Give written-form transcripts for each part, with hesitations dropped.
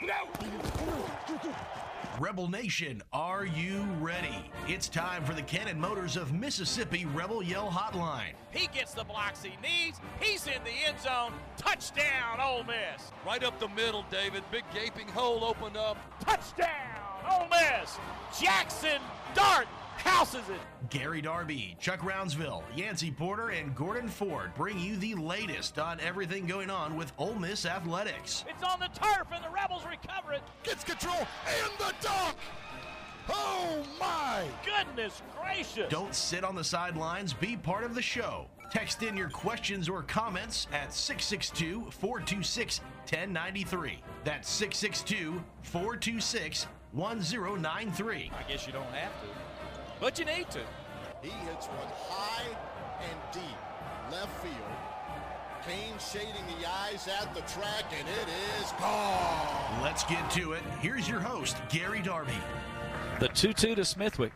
Rebel Nation, are you ready? It's time for the Cannon Motors of Mississippi Rebel Yell Hotline. He gets the blocks he needs. He's in the end zone. Touchdown, Ole Miss. Right up the middle, David. Big gaping hole opened up. Touchdown, Ole Miss. Jackson Dart houses it. Gary Darby, Chuck Rounsville, Yancey Porter, and Gordon Ford bring you the latest on everything going on with Ole Miss athletics. It's on the turf, and the Rebels recover it. Gets control, and the dunk! Oh, my! Goodness gracious. Don't sit on the sidelines. Be part of the show. Text in your questions or comments at 662-426-1093. That's 662-426-1093. I guess you don't have to, but you need to. He hits one high and deep left field. Kane shading the eyes at the track, and it is gone. Let's get to it. Here's your host, Gary Darby. The 2-2 to Smithwick.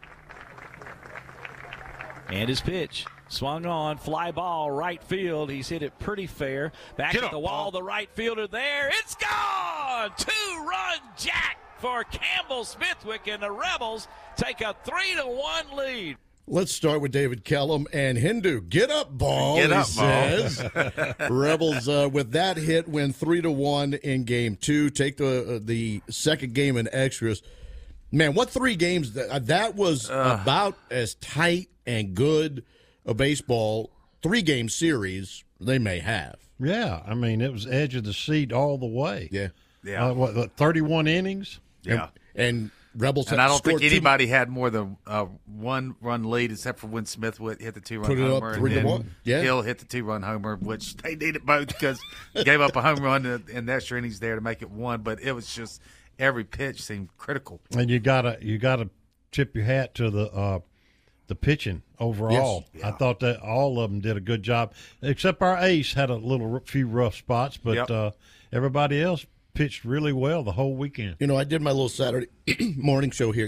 And his pitch. Swung on, fly ball, right field. He's hit it pretty fair. Back at the wall, the right fielder there. It's gone! 2-run jack for Campbell Smithwick, and the Rebels take a 3-1 lead. Let's start with David Kellum and Hindu. Get up, ball, Get up, he says. Rebels, with that hit, win 3-1 in Game 2. Take the second game in extras. Man, what 3 games? That was about as tight and good a baseball 3-game series they may have. Yeah, I mean, it was edge of the seat all the way. Yeah. Yeah. 31 innings? Yeah. And Rebels And had I don't think scored anybody had more than one run lead except for when Smith hit the 2-run Put it up homer. 3-1. And Yeah. Hill hit the 2-run homer, which they needed both because gave up a home run in the extra innings there to make it 1. But it was just every pitch seemed critical. And you gotta tip your hat to the pitching overall. Yes. Yeah. I thought that all of them did a good job, except our ace had a few rough spots, but everybody else pitched really well the whole weekend. You know, I did my little Saturday morning show here,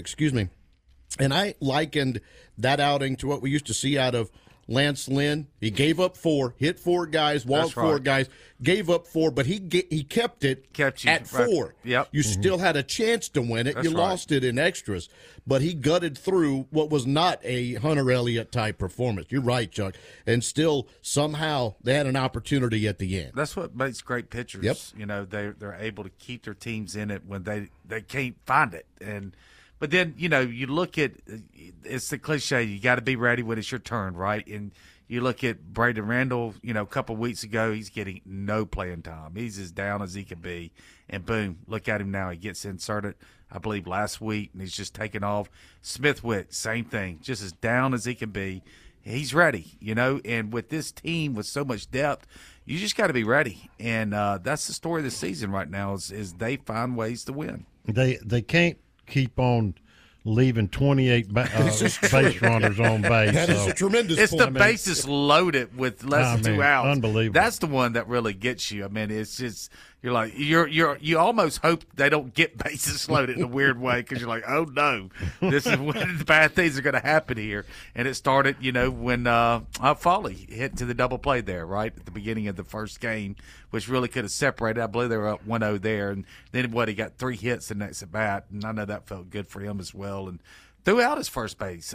and I likened that outing to what we used to see out of Lance Lynn. He gave up 4, hit 4 guys, walked 4 guys, gave up 4, but he kept it at 4. Yep. You still had a chance to win it. That's you lost it in extras, but he gutted through what was not a Hunter Elliott type performance. You're right, Chuck. And still, somehow, they had an opportunity at the end. That's what makes great pitchers. Yep. You know, they're able to keep their teams in it when they can't find it. But then, you know, you look at it's the cliche, you got to be ready when it's your turn, right? And you look at Braden Randall, you know, a couple of weeks ago, he's getting no playing time. He's as down as he can be. And boom, look at him now. He gets inserted, I believe, last week, and he's just taking off. Smithwick, same thing, just as down as he can be. He's ready, you know, and with this team with so much depth, you just got to be ready. And that's the story of the season right now is they find ways to win. They can't keep on leaving 28 base runners on base. That is a tremendous It's point. the bases loaded with less than 2 outs. Unbelievable. That's the one that really gets you. I mean, it's just you're like you almost hope they don't get bases loaded in a weird way because you're like, oh no, this is when the bad things are going to happen here. And it started, you know, when Foley hit to the double play there, right at the beginning of the first game, which really could have separated. I believe they were up 1-0 there, and then he got 3 hits the next at bat, and I know that felt good for him as well. And threw out his first base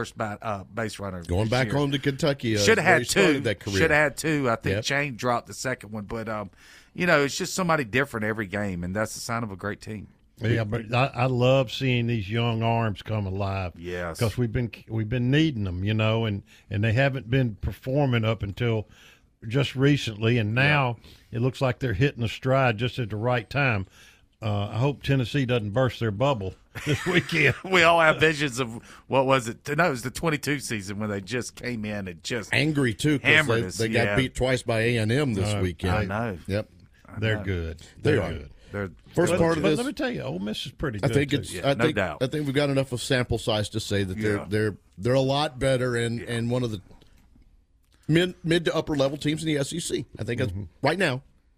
runner. Going back home to Kentucky. Should have had 2. That career. Should have had 2. I think Yep. Chain dropped the second one, but you know, it's just somebody different every game, and that's the sign of a great team. Yeah, but I love seeing these young arms come alive. Yes, because we've been needing them, you know, and they haven't been performing up until just recently, and now it looks like they're hitting a stride just at the right time. I hope Tennessee doesn't burst their bubble this weekend. We all have visions of what was it? No, it was the 22 season when they just came in and just angry too because they got beat twice by A&M this weekend. I know. Yep, they're good. They are good. They're First part of this. Let me tell you, Ole Miss is pretty good. I think too. it's. no doubt. I think we've got enough of sample size to say that they're a lot better and one of the mid to upper level teams in the SEC. I think that's right now.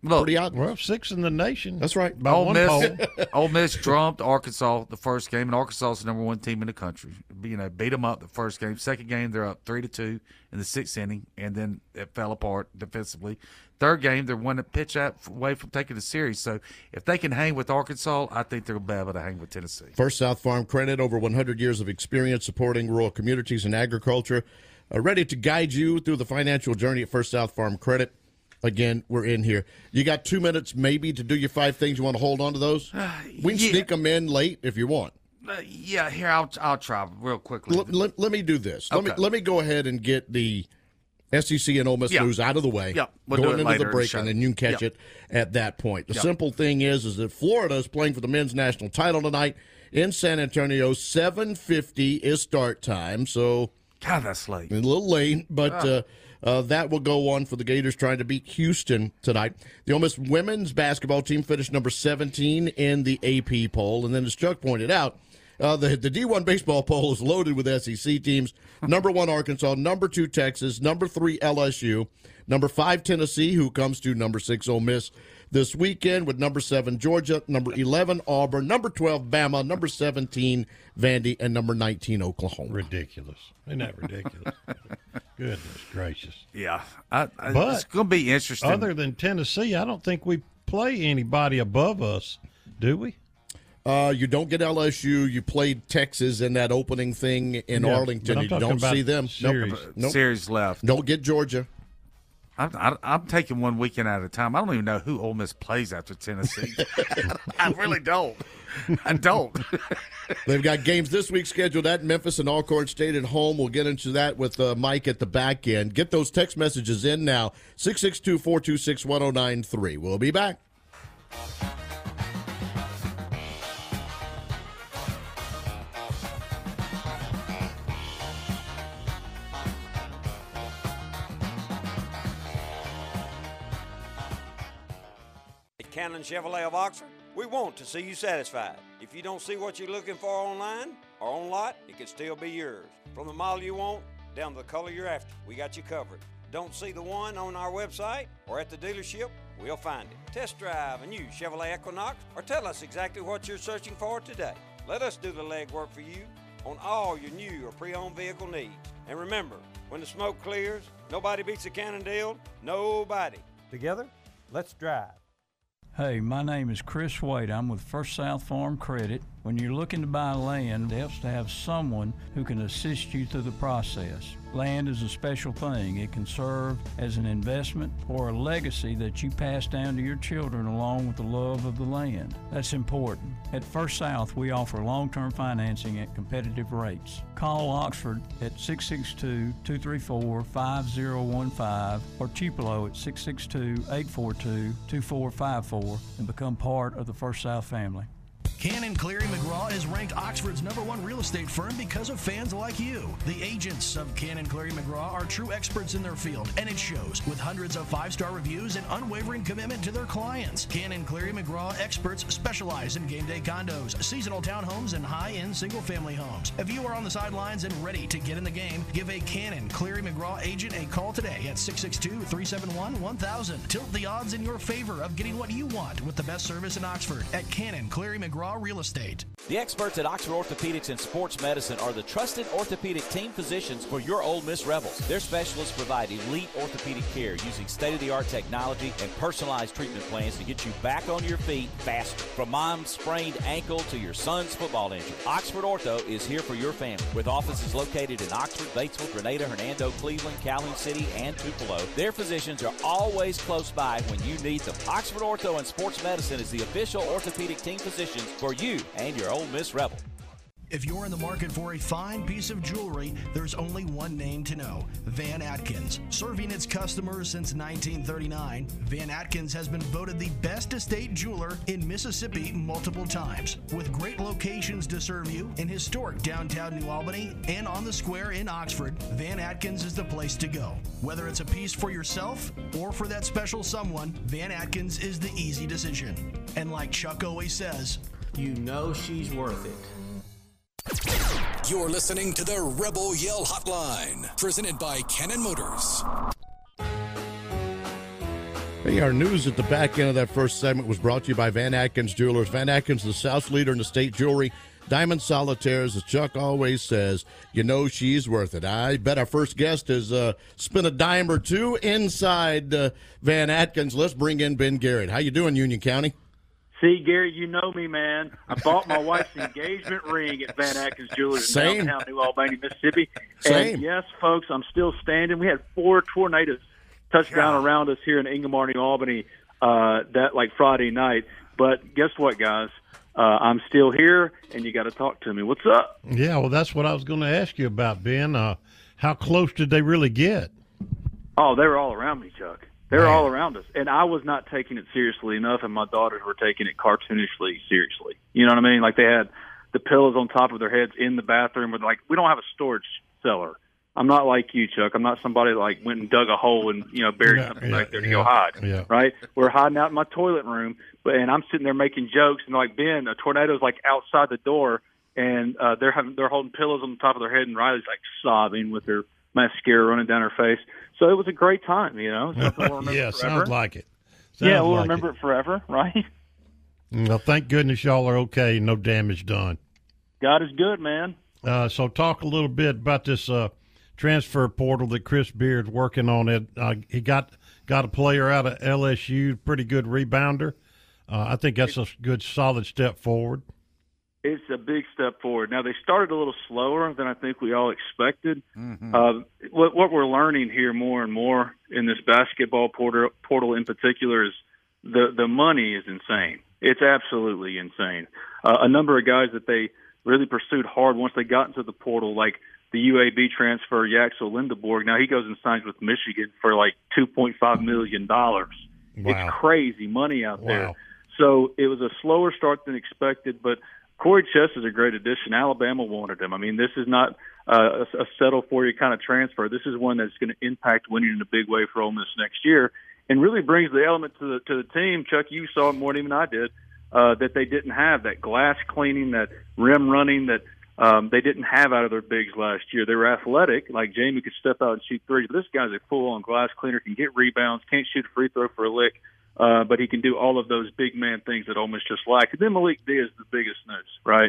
Pretty odd. Well, 6th in the nation. That's right. By one poll. Ole Miss trumped Arkansas the first game, and Arkansas is the number 1 team in the country. Beat them up the first game. Second game, they're up 3-2 in the 6th inning, and then it fell apart defensively. Third game, they're one pitch out away from taking the series. So if they can hang with Arkansas, I think they'll be able to hang with Tennessee. First South Farm Credit, over 100 years of experience supporting rural communities and agriculture. Ready to guide you through the financial journey at First South Farm Credit. Again, we're in here. You got 2 minutes maybe to do your 5 things. You want to hold on to those? We can sneak them in late if you want. Here, I'll try real quickly. Let me do this. Okay. Let me go ahead and get the SEC and Ole Miss news out of the way. We'll going do it into later the break, and then you can catch it at that point. The simple thing is that Florida is playing for the men's national title tonight in San Antonio. 7:50 is start time, so God, that's late. A little late, but that will go on for the Gators trying to beat Houston tonight. The Ole Miss women's basketball team finished number 17 in the AP poll, and then as Chuck pointed out, the D1 baseball poll is loaded with SEC teams. Number 1, Arkansas. Number 2, Texas. Number 3, LSU. Number 5, Tennessee, who comes to number 6, Ole Miss this weekend with number 7, Georgia. Number 11, Auburn. Number 12, Bama. Number 17, Vandy. And number 19, Oklahoma. Ridiculous. Isn't that ridiculous? Goodness gracious. Yeah. But it's going to be interesting. Other than Tennessee, I don't think we play anybody above us, do we? You don't get LSU. You played Texas in that opening thing in Arlington. You don't see them. Nope. Series left. Don't get Georgia. I'm taking one weekend at a time. I don't even know who Ole Miss plays after Tennessee. I really don't. I don't. They've got games this week scheduled at Memphis and Alcorn State at home. We'll get into that with Mike at the back end. Get those text messages in now. 662-426-1093. We'll be back. Cannon Chevrolet of Oxford, we want to see you satisfied. If you don't see what you're looking for online or on lot, it could still be yours. From the model you want down to the color you're after, we got you covered. Don't see the one on our website or at the dealership, we'll find it. Test drive a new Chevrolet Equinox or tell us exactly what you're searching for today. Let us do the legwork for you on all your new or pre-owned vehicle needs. And remember, when the smoke clears, nobody beats a Cannon deal, nobody. Together, let's drive. Hey, my name is Chris Wade. I'm with First South Farm Credit. When you're looking to buy land, it helps to have someone who can assist you through the process. Land is a special thing. It can serve as an investment or a legacy that you pass down to your children along with the love of the land. That's important. At First South, we offer long-term financing at competitive rates. Call Oxford at 662-234-5015 or Tupelo at 662-842-2454 and become part of the First South family. Cannon Cleary McGraw is ranked Oxford's #1 real estate firm because of fans like you. The agents of Cannon Cleary McGraw are true experts in their field, and it shows with hundreds of 5-star reviews and unwavering commitment to their clients. Cannon Cleary McGraw experts specialize in game day condos, seasonal townhomes, and high-end single-family homes. If you are on the sidelines and ready to get in the game, give a Cannon Cleary McGraw agent a call today at 662-371-1000. Tilt the odds in your favor of getting what you want with the best service in Oxford at Cannon Cleary McGraw Real Estate. The experts at Oxford Orthopedics and Sports Medicine are the trusted orthopedic team physicians for your Ole Miss Rebels. Their specialists provide elite orthopedic care using state-of-the-art technology and personalized treatment plans to get you back on your feet faster. From mom's sprained ankle to your son's football injury, Oxford Ortho is here for your family. With offices located in Oxford, Batesville, Grenada, Hernando, Cleveland, Calhoun City, and Tupelo, their physicians are always close by when you need them. Oxford Ortho and Sports Medicine is the official orthopedic team physicians for you and your Ole Miss Rebel. If you're in the market for a fine piece of jewelry, there's only one name to know: Van Atkins. Serving its customers since 1939, Van Atkins has been voted the best estate jeweler in Mississippi multiple times. With great locations to serve you in historic downtown New Albany and on the square in Oxford, Van Atkins is the place to go. Whether it's a piece for yourself or for that special someone, Van Atkins is the easy decision. And like Chuck always says, you know she's worth it. You're listening to the Rebel Yell Hotline, presented by Cannon Motors. Hey, our news at the back end of that first segment was brought to you by Van Atkins Jewelers. Van Atkins, the South's leader in estate jewelry. Diamond solitaires, as Chuck always says, you know she's worth it. I bet our first guest has spent a dime or two inside Van Atkins. Let's bring in Ben Garrett. How you doing, Union County? See, Gary, you know me, man. I bought my wife's engagement ring at Van Atkins Jewelers in downtown New Albany, Mississippi. Same. And yes, folks, I'm still standing. We had 4 tornadoes touch down around us here in Ingomar, New Albany, that like Friday night. But guess what, guys? I'm still here, and you got to talk to me. What's up? Yeah, well, that's what I was going to ask you about, Ben. How close did they really get? Oh, they were all around me, Chuck. They were all around us. And I was not taking it seriously enough, and my daughters were taking it cartoonishly seriously. You know what I mean? Like they had the pillows on top of their heads in the bathroom. With like, we don't have a storage cellar. I'm not like you, Chuck. I'm not somebody that like went and dug a hole and buried something back there to go hide. Right? We're hiding out in my toilet room, and I'm sitting there making jokes and like, Ben, a tornado's like outside the door, and they're holding pillows on the top of their head, and Riley's like sobbing with her mascara running down her face. So it was a great time, Something we'll remember forever. Sounds like it. We'll remember it forever, right? Well, thank goodness y'all are okay. No damage done. God is good, man. So talk a little bit about this transfer portal that Chris Beard's working on. It he got a player out of LSU, pretty good rebounder. I think that's a good, solid step forward. It's a big step forward. Now, they started a little slower than I think we all expected. Mm-hmm. What we're learning here more and more in this basketball portal in particular is the money is insane. It's absolutely insane. A number of guys that they really pursued hard once they got into the portal, like the UAB transfer, Yaxel Lindeborg. Now he goes and signs with Michigan for like $2.5 million. Wow. It's crazy money out there. So it was a slower start than expected, but Corey Chess is a great addition. Alabama wanted him. I mean, this is not a settle-for-you kind of transfer. This is one that's going to impact winning in a big way for Ole Miss next year, and really brings the element to the team. Chuck, you saw it more than even I did, that they didn't have, that glass cleaning, that rim running that they didn't have out of their bigs last year. They were athletic, like Jamie could step out and shoot threes. This guy's a full-on glass cleaner, can get rebounds, can't shoot a free throw for a lick. But he can do all of those big man things that Ole Miss just lack. And then Malik Diaz is the biggest news, right?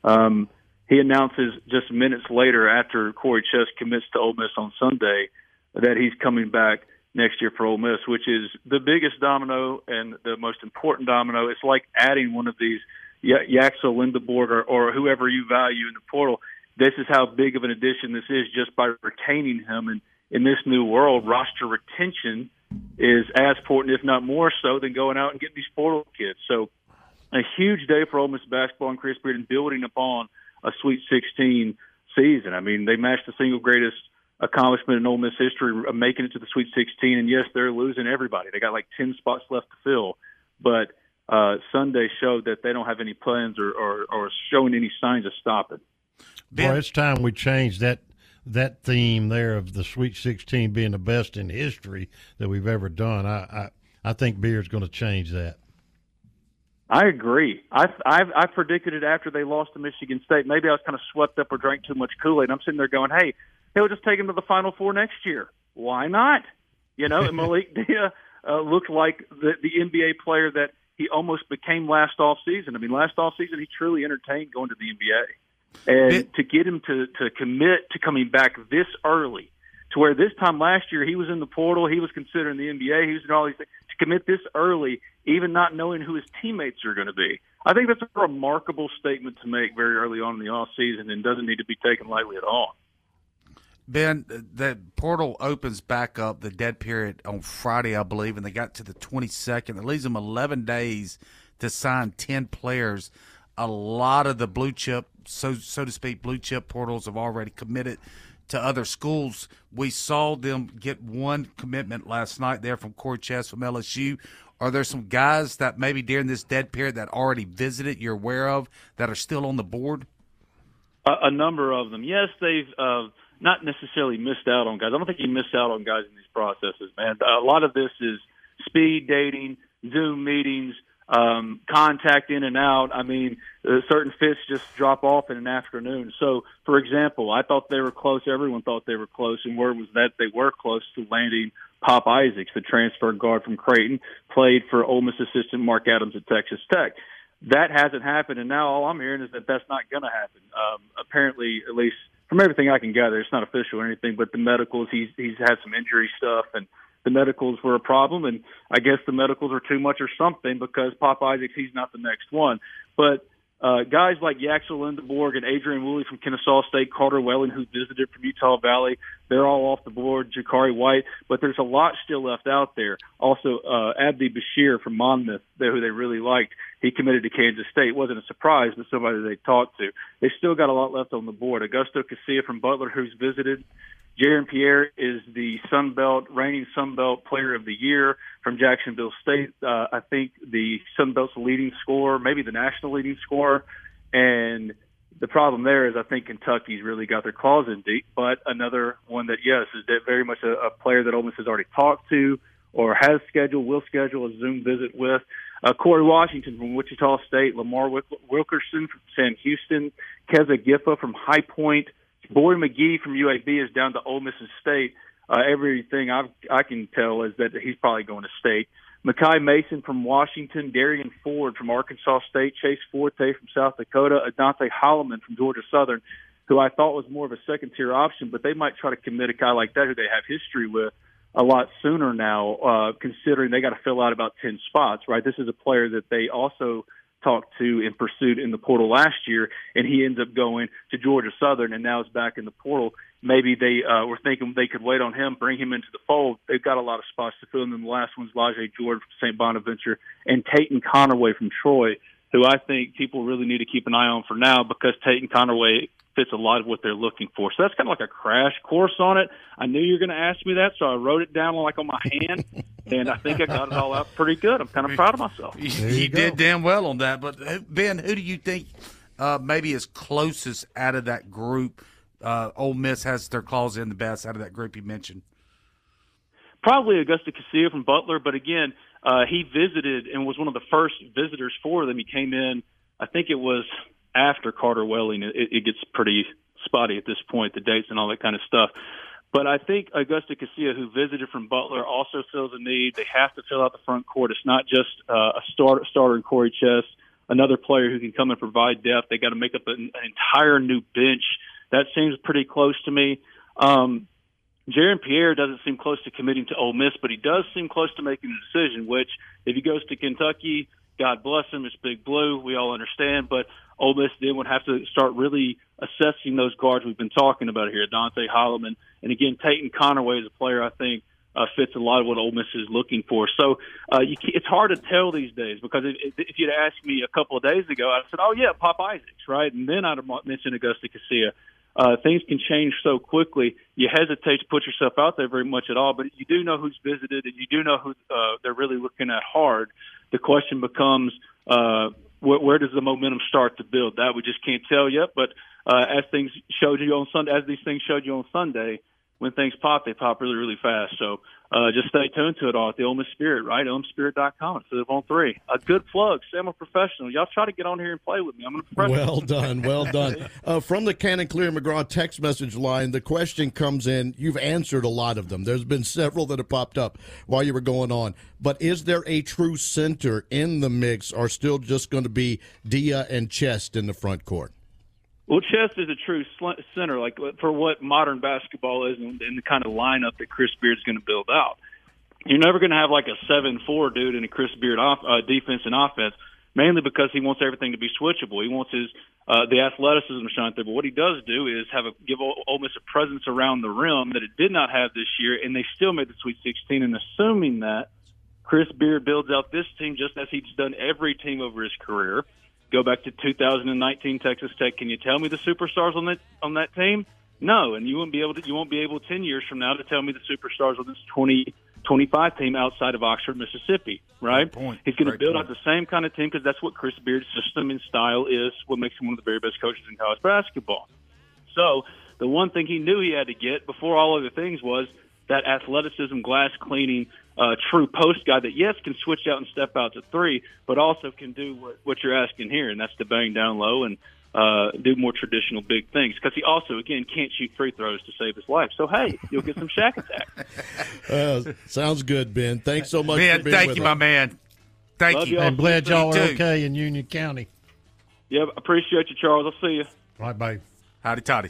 He announces just minutes later after Corey Chess commits to Ole Miss on Sunday that he's coming back next year for Ole Miss, which is the biggest domino and the most important domino. It's like adding one of these Yaxel Lindeborg or whoever you value in the portal. This is how big of an addition this is just by retaining him. And in this new world, roster retention is as important, if not more so, than going out and getting these portal kids. So a huge day for Ole Miss basketball and Chris Beard and building upon a Sweet 16 season. I mean, they matched the single greatest accomplishment in Ole Miss history of making it to the Sweet 16. And, yes, they're losing everybody. They got like 10 spots left to fill. But Sunday showed that they don't have any plans or showing any signs of stopping. Boy, it's time we change that theme there of the Sweet 16 being the best in history that we've ever done. I think Beard's going to change that. I agree. I predicted it after they lost to Michigan State. Maybe I was kind of swept up or drank too much Kool-Aid. I'm sitting there going, hey, he'll just take him to the Final Four next year. Why not? And Malik Diaz looked like the NBA player that he almost became last offseason. I mean, last offseason he truly entertained going to the NBA. And to get him to commit to coming back this early, to where this time last year he was in the portal, he was considering the NBA, he was doing all these things, to commit this early, even not knowing who his teammates are going to be. I think that's a remarkable statement to make very early on in the offseason and doesn't need to be taken lightly at all. Ben, the portal opens back up, the dead period, on Friday, I believe, and they got to the 22nd. It leaves them 11 days to sign 10 players. A lot of the blue chip, so to speak, blue chip portals have already committed to other schools. We saw them get one commitment last night there from Corey Chess from LSU. Are there some guys that maybe during this dead period that already visited you're aware of that are still on the board? A number of them. Yes, they've not necessarily missed out on guys. I don't think you missed out on guys in these processes, man. A lot of this is speed dating, Zoom meetings, contact in and out. I mean, certain fits just drop off in an afternoon. So, for example, I thought they were close. Everyone thought they were close, and word was that they were close to landing Pop Isaacs, the transfer guard from Creighton, played for Ole Miss assistant Mark Adams at Texas Tech. That hasn't happened, and now all I'm hearing is that that's not going to happen. Apparently, at least from everything I can gather, it's not official or anything, but the medicals, he's had some injury stuff, and the medicals were a problem, and I guess the medicals are too much or something because Pop Isaacs, he's not the next one. But guys like Yaxel Lindeborg and Adrian Woolley from Kennesaw State, Carter Welling, who visited from Utah Valley, they're all off the board, Jakari White, but there's a lot still left out there. Also, Abdi Bashir from Monmouth, who they really liked, he committed to Kansas State. It wasn't a surprise, but somebody they talked to. They still got a lot left on the board. Augusto Casilla from Butler, who's visited. Jaron Pierre is the reigning Sun Belt Player of the Year from Jacksonville State. I think the Sun Belt's leading scorer, maybe the national leading scorer. And the problem there is I think Kentucky's really got their claws in deep. But another one that, yes, is very much a player that Ole Miss has already talked to or will schedule a Zoom visit with. Corey Washington from Wichita State, Lamar Wilkerson from Sam Houston, Keza Giffa from High Point, Boy McGee from UAB is down to Ole Miss and State. Everything I can tell is that he's probably going to State. Makai Mason from Washington, Darian Ford from Arkansas State, Chase Forte from South Dakota, Adante Holloman from Georgia Southern, who I thought was more of a second-tier option, but they might try to commit a guy like that who they have history with a lot sooner now, considering they got to fill out about 10 spots, right? This is a player that they also talked to and pursued in the portal last year, and he ends up going to Georgia Southern, and now is back in the portal. Maybe they were thinking they could wait on him, bring him into the fold. They've got a lot of spots to fill, and then the last one's Lajay Jordan from St. Bonaventure and Tayton Conaway from Troy, who I think people really need to keep an eye on for now because Tayton Conaway fits a lot of what they're looking for. So that's kind of like a crash course on it. I knew you were going to ask me that, so I wrote it down like on my hand, and I think I got it all out pretty good. I'm kind of proud of myself. You did damn well on that. But, Ben, who do you think maybe is closest out of that group? Ole Miss has their claws in the best out of that group you mentioned. Probably Augusto Casilla from Butler, but again, he visited and was one of the first visitors for them. He came in, I think it was after Carter Welling. It gets pretty spotty at this point, the dates and all that kind of stuff. But I think Augusto Casilla, who visited from Butler, also fills a need. They have to fill out the front court. It's not just a starter in Corey Chess, another player who can come and provide depth. They got to make up an entire new bench. That seems pretty close to me. Jaron Pierre doesn't seem close to committing to Ole Miss, but he does seem close to making a decision, which if he goes to Kentucky, God bless him, it's Big Blue. We all understand. But Ole Miss then would have to start really assessing those guards we've been talking about here, Adante Holloman. And, again, Tayton Conaway is a player I think fits a lot of what Ole Miss is looking for. So it's hard to tell these days because if you'd asked me a couple of days ago, I'd have said, oh, yeah, Pop Isaacs, right? And then I'd have mentioned Augusto Casilla. Things can change so quickly. You hesitate to put yourself out there very much at all, but you do know who's visited and you do know who they're really looking at hard. The question becomes, where does the momentum start to build? That we just can't tell yet, but as things showed you on Sunday, as these things showed you on Sunday, when things pop, they pop really, really fast. So just stay tuned to it all at the Ole Miss Spirit, right? OleMissSpirit.com instead of on 3. A good plug. Say I'm a professional. Y'all try to get on here and play with me. I'm a professional. Well done. Well done. From the Cannon Cleary McGraw text message line, the question comes in. You've answered a lot of them. There's been several that have popped up while you were going on. But is there a true center in the mix or still just going to be Dia and Chest in the front court? Well, Chest is a true center, like for what modern basketball is and the kind of lineup that Chris Beard's going to build out. You're never going to have like a 7-4 dude in a Chris Beard defense and offense, mainly because he wants everything to be switchable. He wants the athleticism to shine through. But what he does do is give Ole Miss a presence around the rim that it did not have this year, and they still made the Sweet 16. And assuming that Chris Beard builds out this team just as he's done every team over his career. Go back to 2019 Texas Tech. Can you tell me the superstars on that team? No, and you won't be able 10 years from now to tell me the superstars on this 2025 team outside of Oxford, Mississippi. Right? He's going to build out the same kind of team because that's what Chris Beard's system and style is. What makes him one of the very best coaches in college basketball. So the one thing he knew he had to get before all other things was that athleticism, glass cleaning, true post guy that, yes, can switch out and step out to 3, but also can do what you're asking here, and that's to bang down low and do more traditional big things, because he also, again, can't shoot free throws to save his life. So, hey, you'll get some Shaq attack. Sounds good, Ben. Thanks so much Ben, for being thank with you, us. my man. Thank Love you. y'all. I'm glad y'all are too. okay in Union County. Yeah, appreciate you, Charles. I'll see you. All right, bye. Howdy, toddy.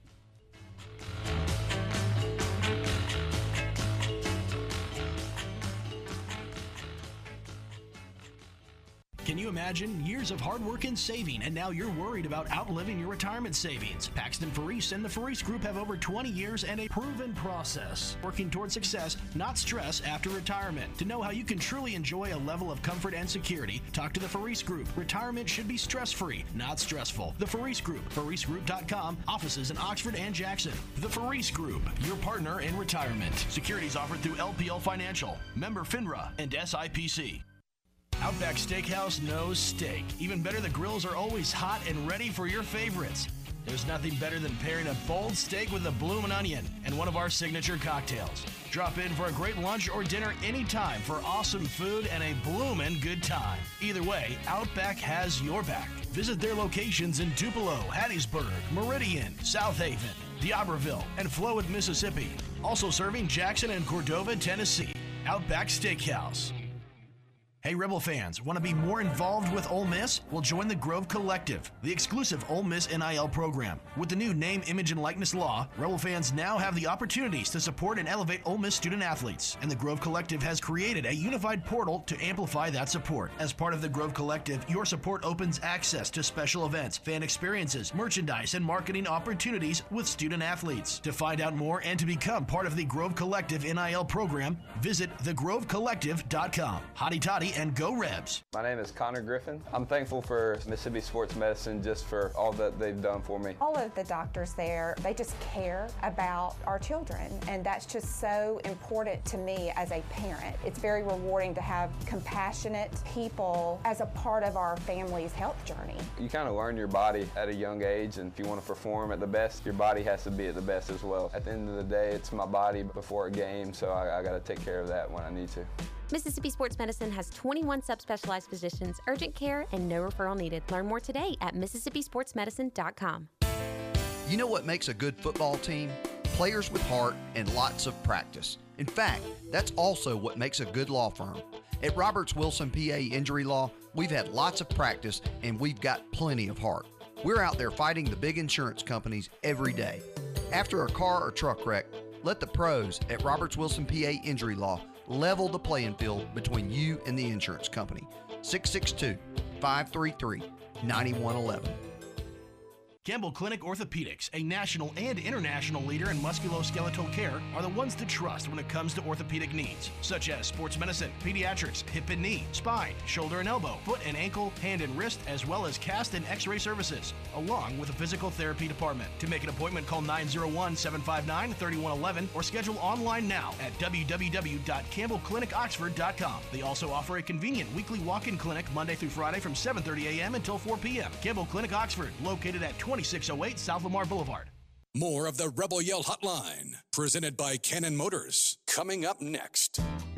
Can you imagine years of hard work and saving, and now you're worried about outliving your retirement savings? Paxton Faris and the Faris Group have over 20 years and a proven process, working toward success, not stress, after retirement. To know how you can truly enjoy a level of comfort and security, talk to the Faris Group. Retirement should be stress-free, not stressful. The Faris Group, FarisGroup.com, offices in Oxford and Jackson. The Faris Group, your partner in retirement. Securities offered through LPL Financial, member FINRA, and SIPC. Outback Steakhouse knows steak. Even better, the grills are always hot and ready for your favorites. There's nothing better than pairing a bold steak with a bloomin' onion and one of our signature cocktails. Drop in for a great lunch or dinner anytime for awesome food and a bloomin' good time. Either way, Outback has your back. Visit their locations in Tupelo, Hattiesburg, Meridian, South Haven, D'Iberville, and Flowood, Mississippi. Also serving Jackson and Cordova, Tennessee. Outback Steakhouse. Hey, Rebel fans, want to be more involved with Ole Miss? Well, join the Grove Collective, the exclusive Ole Miss NIL program. With the new name, image, and likeness law, Rebel fans now have the opportunities to support and elevate Ole Miss student athletes. And the Grove Collective has created a unified portal to amplify that support. As part of the Grove Collective, your support opens access to special events, fan experiences, merchandise, and marketing opportunities with student athletes. To find out more and to become part of the Grove Collective NIL program, visit thegrovecollective.com. Hotty toddy and go Rebs. My name is Connor Griffin. I'm thankful for Mississippi Sports Medicine just for all that they've done for me. All of the doctors there, they just care about our children, and that's just so important to me as a parent. It's very rewarding to have compassionate people as a part of our family's health journey. You kind of learn your body at a young age, and if you want to perform at the best, your body has to be at the best as well. At the end of the day, it's my body before a game, so I got to take care of that when I need to. Mississippi Sports Medicine has 21 subspecialized physicians, urgent care, and no referral needed. Learn more today at MississippiSportsMedicine.com. You know what makes a good football team? Players with heart and lots of practice. In fact, that's also what makes a good law firm. At Roberts Wilson PA Injury Law, we've had lots of practice and we've got plenty of heart. We're out there fighting the big insurance companies every day. After a car or truck wreck, let the pros at Roberts Wilson PA Injury Law level the playing field between you and the insurance company. 662-533-9111. Campbell Clinic Orthopedics, a national and international leader in musculoskeletal care, are the ones to trust when it comes to orthopedic needs, such as sports medicine, pediatrics, hip and knee, spine, shoulder and elbow, foot and ankle, hand and wrist, as well as cast and x-ray services, along with a physical therapy department. To make an appointment, call 901-759-3111 or schedule online now at www.campbellclinicoxford.com. They also offer a convenient weekly walk-in clinic Monday through Friday from 7:30 a.m. until 4 p.m. Campbell Clinic Oxford, located at 2608 South Lamar Boulevard. More of the Rebel Yell Hotline, presented by Cannon Motors, coming up next.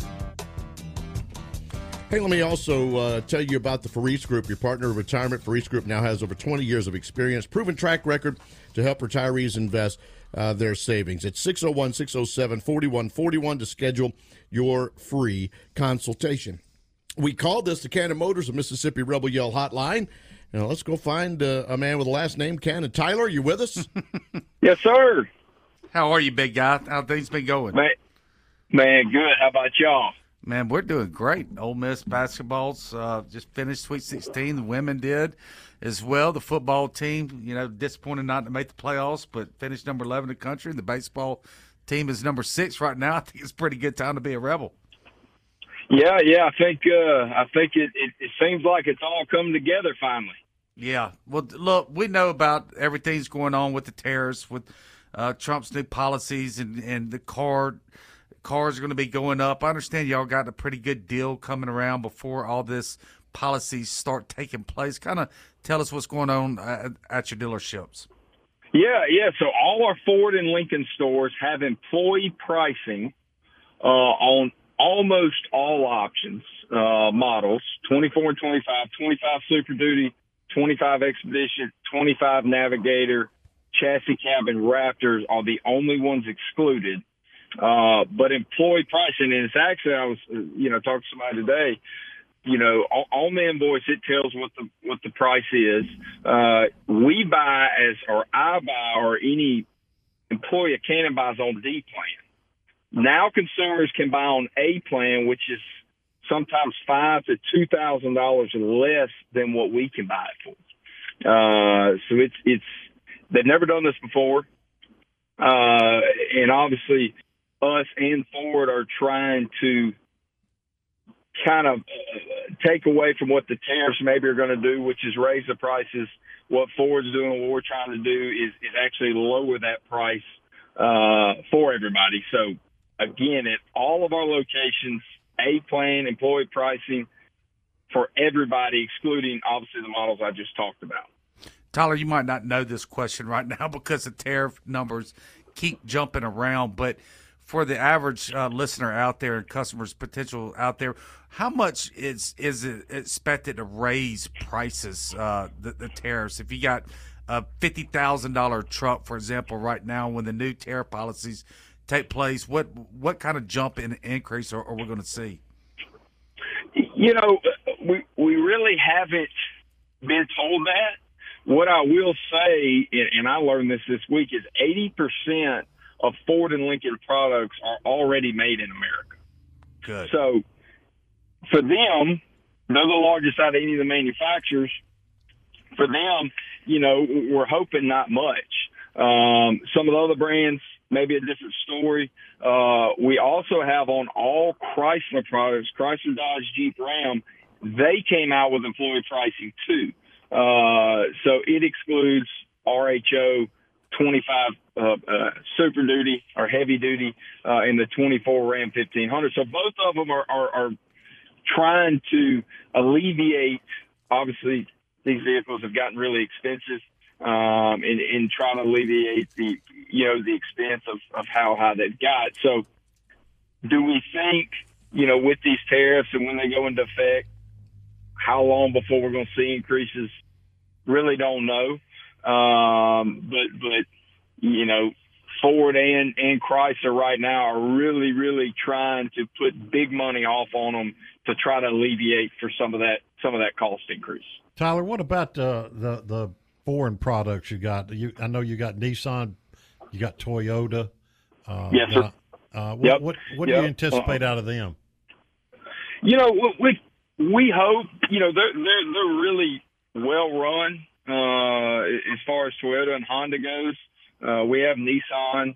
Hey, let me also tell you about the Faris Group, your partner in retirement. Faris Group now has over 20 years of experience, proven track record to help retirees invest their savings. It's 601-607-4141 to schedule your free consultation. We call this the Cannon Motors of Mississippi Rebel Yell Hotline. Now, let's go find a man with a last name, Cannon. Tyler, you with us? Yes, sir. How are you, big guy? How things been going? Man, good. How about y'all? Man, we're doing great. Ole Miss basketball's just finished Sweet 16. The women did as well. The football team, disappointed not to make the playoffs, but finished number 11 in the country. The baseball team is number 6 right now. I think it's a pretty good time to be a Rebel. Yeah. I think it seems like it's all come together finally. Yeah. Well, look, we know about everything's going on with the tariffs, with Trump's new policies, and the cars are going to be going up. I understand y'all got a pretty good deal coming around before all this policies start taking place. Kind of tell us what's going on at your dealerships. Yeah. So all our Ford and Lincoln stores have employee pricing on almost all options, models, 24 and 25 Super Duty, 25 Expedition, 25 Navigator, chassis cab, and Raptors are the only ones excluded. But employee pricing, and it's actually, I was, talking to somebody today, on the invoice, it tells what the price is. We buy I buy, or any employee at Cannon buys on D plan. Now consumers can buy on A plan, which is sometimes $5,000 to $2,000 less than what we can buy it for. So it's they've never done this before, and obviously us and Ford are trying to kind of take away from what the tariffs maybe are going to do, which is raise the prices. What Ford's doing, what we're trying to do is actually lower that price for everybody. So again, at all of our locations, A plan, employee pricing for everybody, excluding obviously the models I just talked about. Tyler, you might not know this question right now because the tariff numbers keep jumping around, but for the average listener out there and customers potential out there, how much is it expected to raise prices, the tariffs? If you got a $50,000 truck, for example, right now, when the new tariff policies take place, what kind of jump in increase are we going to see? We really haven't been told that. What I will say, and I learned this week, is 80% of Ford and Lincoln products are already made in America. Good. So for them, they're the largest out of any of the manufacturers. For them, we're hoping not much. Some of the other brands, maybe a different story. We also have on all Chrysler products, Chrysler, Dodge, Jeep, Ram, they came out with employee pricing too. So it excludes RHO 25 Super Duty or Heavy Duty and the 24 Ram 1500. So both of them are trying to alleviate. Obviously, these vehicles have gotten really expensive, and trying to alleviate the expense of how high they've got. So, do we think with these tariffs and when they go into effect, how long before we're going to see increases? Really don't know. But Ford and Chrysler right now are really, really trying to put big money off on them to try to alleviate for some of that cost increase. Tyler, what about the foreign products you got? I know you got Nissan, you got Toyota. Yes, sir. What do you anticipate out of them? We hope they're really well run as far as Toyota and Honda goes. We have Nissan.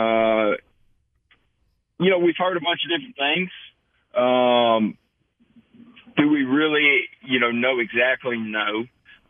We've heard a bunch of different things. Do we really, know exactly? No.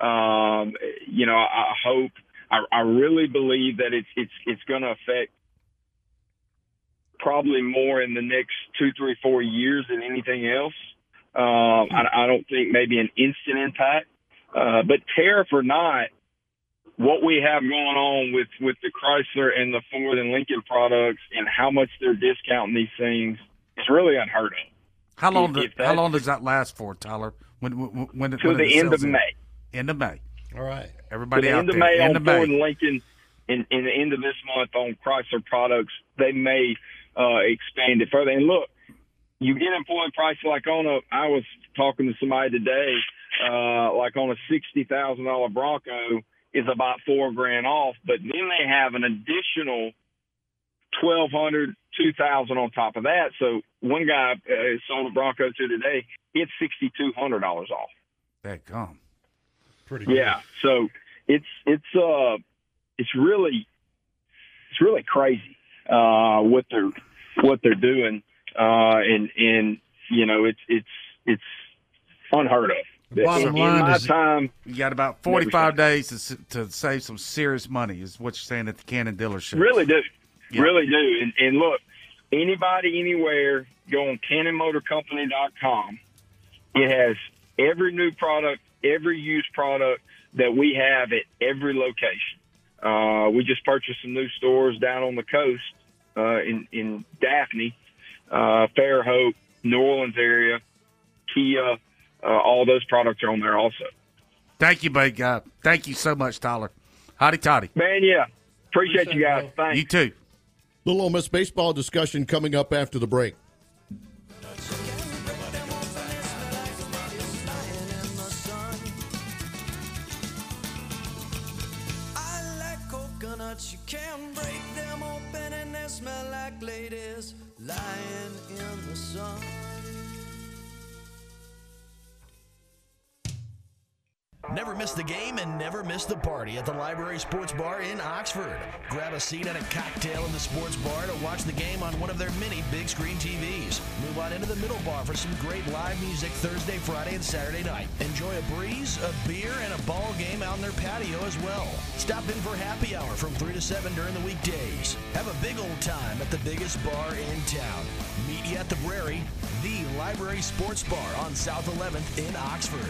I hope. I really believe that it's going to affect probably more in the next 2, 3, 4 years than anything else. I don't think maybe an instant impact, but tariff or not, what we have going on with the Chrysler and the Ford and Lincoln products and how much they're discounting these things is really unheard of. How long does that last for, Tyler? When to the end of May. End of May. All right. Everybody out there. End of May on Ford and Lincoln, and the end of this month on Chrysler products, they may expand it further. And look, you get employee price like I was talking to somebody today, like on a $60,000 Bronco is about $4,000 off, but then they have an additional $1,200, $2,000 on top of that. So one guy sold a Bronco to today, it's $6,200 off. That come pretty good. Yeah. So it's really crazy what they're doing, and it's unheard of. Bottom line is you got about 45 days to save some serious money, is what you're saying at the Cannon dealership. Really do. Yeah. Really do. And look, anybody, anywhere, go on CannonMotorCompany.com. It has every new product, every used product that we have at every location. We just purchased some new stores down on the coast in Daphne, Fairhope, New Orleans area, Kia. All those products are on there also. Thank you, big guy. Thank you so much, Tyler. Hotty toddy. Man, yeah. Appreciate you guys. Thanks. You too. Little Ole Miss baseball discussion coming up after the break. You can't break them open and they smell like ladies lying in the sun. Never miss the game and never miss the party at the Library Sports Bar in Oxford. Grab a seat and a cocktail in the sports bar to watch the game on one of their many big screen TVs. Move on into the middle bar for some great live music Thursday, Friday, and Saturday night. Enjoy a breeze, a beer, and a ball game out in their patio as well. Stop in for happy hour from 3 to 7 during the weekdays. Have a big old time at the biggest bar in town. Meet you at the Brary, the Library Sports Bar on South 11th in Oxford.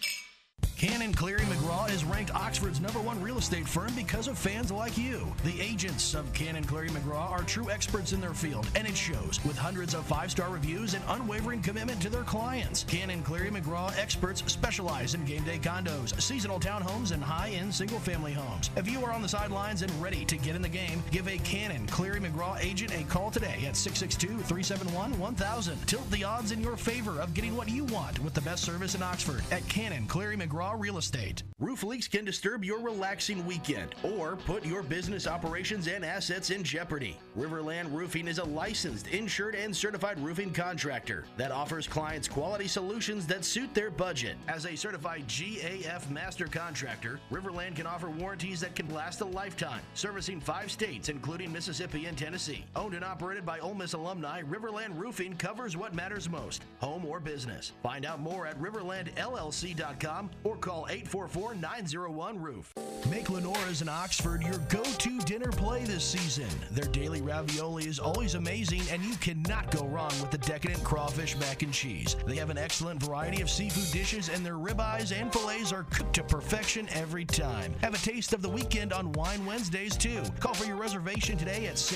Cannon Cleary McGraw is ranked Oxford's #1 real estate firm because of fans like you. The agents of Cannon Cleary McGraw are true experts in their field, and it shows with hundreds of 5-star reviews and unwavering commitment to their clients. Cannon Cleary McGraw experts specialize in game day condos, seasonal townhomes, and high-end single-family homes. If you are on the sidelines and ready to get in the game, give a Cannon Cleary McGraw agent a call today at 662-371-1000. Tilt the odds in your favor of getting what you want with the best service in Oxford at Cannon Cleary McGraw Real Estate. Roof leaks can disturb your relaxing weekend or put your business operations and assets in jeopardy. Riverland Roofing is a licensed, insured, and certified roofing contractor that offers clients quality solutions that suit their budget. As a certified GAF master contractor, Riverland can offer warranties that can last a lifetime, servicing 5 states, including Mississippi and Tennessee. Owned and operated by Ole Miss alumni, Riverland Roofing covers what matters most, home or business. Find out more at riverlandllc.com or call 844-901-ROOF. Make Lenora's in Oxford your go-to dinner play this season. Their daily ravioli is always amazing, and you cannot go wrong with the decadent crawfish mac and cheese. They have an excellent variety of seafood dishes, and their ribeyes and fillets are cooked to perfection every time. Have a taste of the weekend on Wine Wednesdays, too. Call for your reservation today at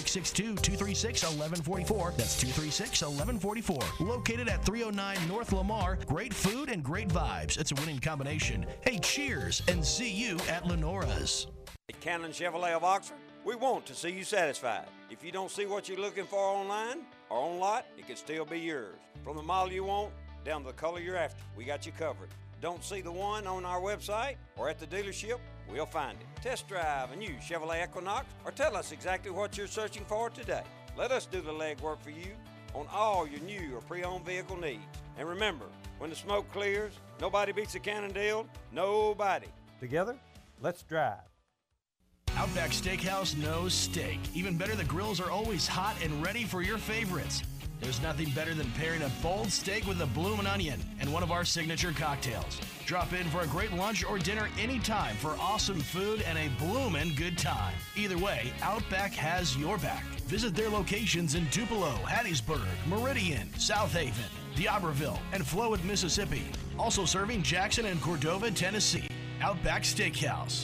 662-236-1144. That's 236-1144. Located at 309 North Lamar. Great food and great vibes. It's a winning combination. Hey, cheers, and see you at Lenora's. At Cannon Chevrolet of Oxford, we want to see you satisfied. If you don't see what you're looking for online or on lot, it can still be yours. From the model you want down to the color you're after, we got you covered. Don't see the one on our website or at the dealership, we'll find it. Test drive a new Chevrolet Equinox or tell us exactly what you're searching for today. Let us do the legwork for you on all your new or pre-owned vehicle needs. And remember, when the smoke clears, nobody beats a Cannon deal. Nobody. Together, let's drive. Outback Steakhouse knows steak. Even better, the grills are always hot and ready for your favorites. There's nothing better than pairing a bold steak with a bloomin' onion and one of our signature cocktails. Drop in for a great lunch or dinner anytime for awesome food and a bloomin' good time. Either way, Outback has your back. Visit their locations in Tupelo, Hattiesburg, Meridian, South Haven, D'Iberville, and Flowood, Mississippi. Also serving Jackson and Cordova, Tennessee. Outback Steakhouse.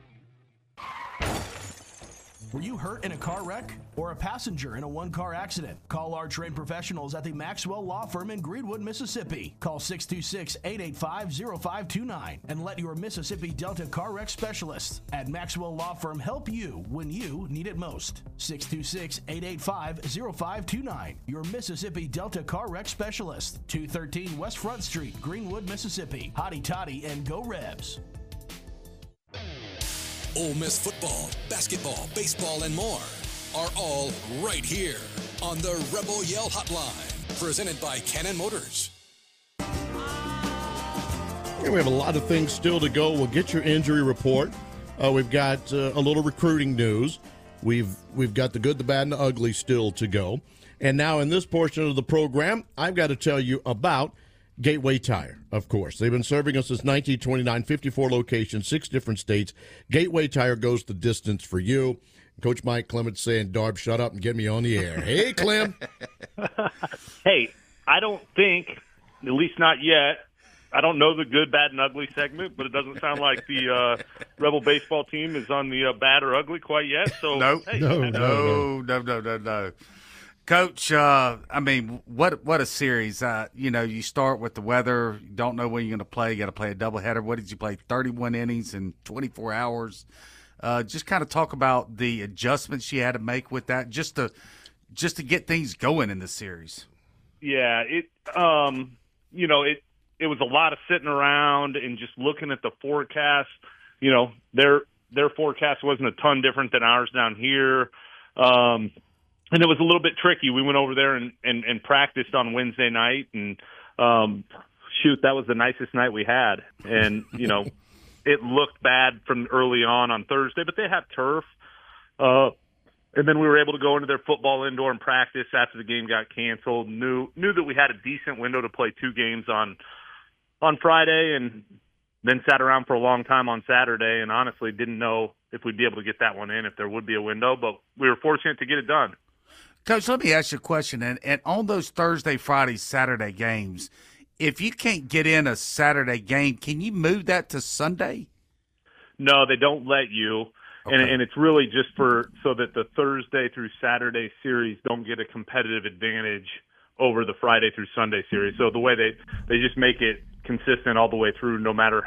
Were you hurt in a car wreck or a passenger in a one-car accident? Call our trained professionals at the Maxwell Law Firm in Greenwood, Mississippi. Call 626-885-0529 and let your Mississippi Delta car wreck specialists at Maxwell Law Firm help you when you need it most. 626-885-0529. Your Mississippi Delta car wreck specialist. 213 West Front Street, Greenwood, Mississippi. Hotty Toddy and Go Rebs. Ole Miss football, basketball, baseball, and more are all right here on the Rebel Yell Hotline, presented by Cannon Motors. Yeah, we have a lot of things still to go. We'll get your injury report. We've got a little recruiting news. We've got the good, the bad, and the ugly still to go. And now in this portion of the program, I've got to tell you about Gateway Tire, of course. They've been serving us since 1929, 54 locations, 6 different states. Gateway Tire goes the distance for you. Coach Mike Clements saying, Darb, shut up and get me on the air. Hey, Clem. Hey, I don't think, at least not yet, I don't know the good, bad, and ugly segment, but it doesn't sound like the Rebel baseball team is on the bad or ugly quite yet. So No. hey, No. Coach, I mean, what a series. You start with the weather. You don't know when you're going to play. You got to play a doubleheader. What did you play, 31 innings in 24 hours? Just kind of talk about the adjustments you had to make with that just to get things going in the series. Yeah, it was a lot of sitting around and just looking at the forecast. Their forecast wasn't a ton different than ours down here. And it was a little bit tricky. We went over there and practiced on Wednesday night, and that was the nicest night we had. And, it looked bad from early on Thursday, but they have turf. And then we were able to go into their football indoor and practice after the game got canceled. Knew that we had a decent window to play 2 games on Friday, and then sat around for a long time on Saturday, and honestly didn't know if we'd be able to get that one in, if there would be a window, but we were fortunate to get it done. Coach, let me ask you a question. And on those Thursday, Friday, Saturday games, if you can't get in a Saturday game, can you move that to Sunday? No, they don't let you. Okay. And it's really just so that the Thursday through Saturday series don't get a competitive advantage over the Friday through Sunday series. So the way they just make it consistent all the way through, no matter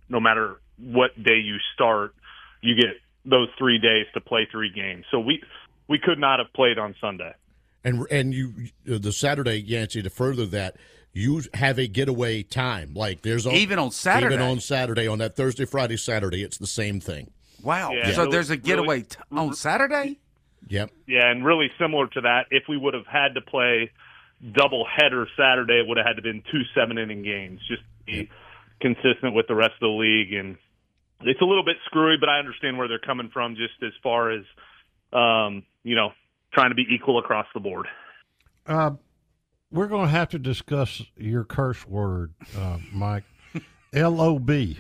what day you start, you get those 3 days to play 3 games. So we could not have played on Sunday. And you the Saturday, Yancey, to further that, you have a getaway time. Like even on Saturday. Even on Saturday, on that Thursday, Friday, Saturday, it's the same thing. Wow. Yeah. So there's a getaway on Saturday? Yep. Yeah, and really similar to that, if we would have had to play doubleheader Saturday, it would have had to been 2 7-inning games, just to be consistent with the rest of the league. And it's a little bit screwy, but I understand where they're coming from just as far as, trying to be equal across the board. We're going to have to discuss your curse word, Mike. LOB.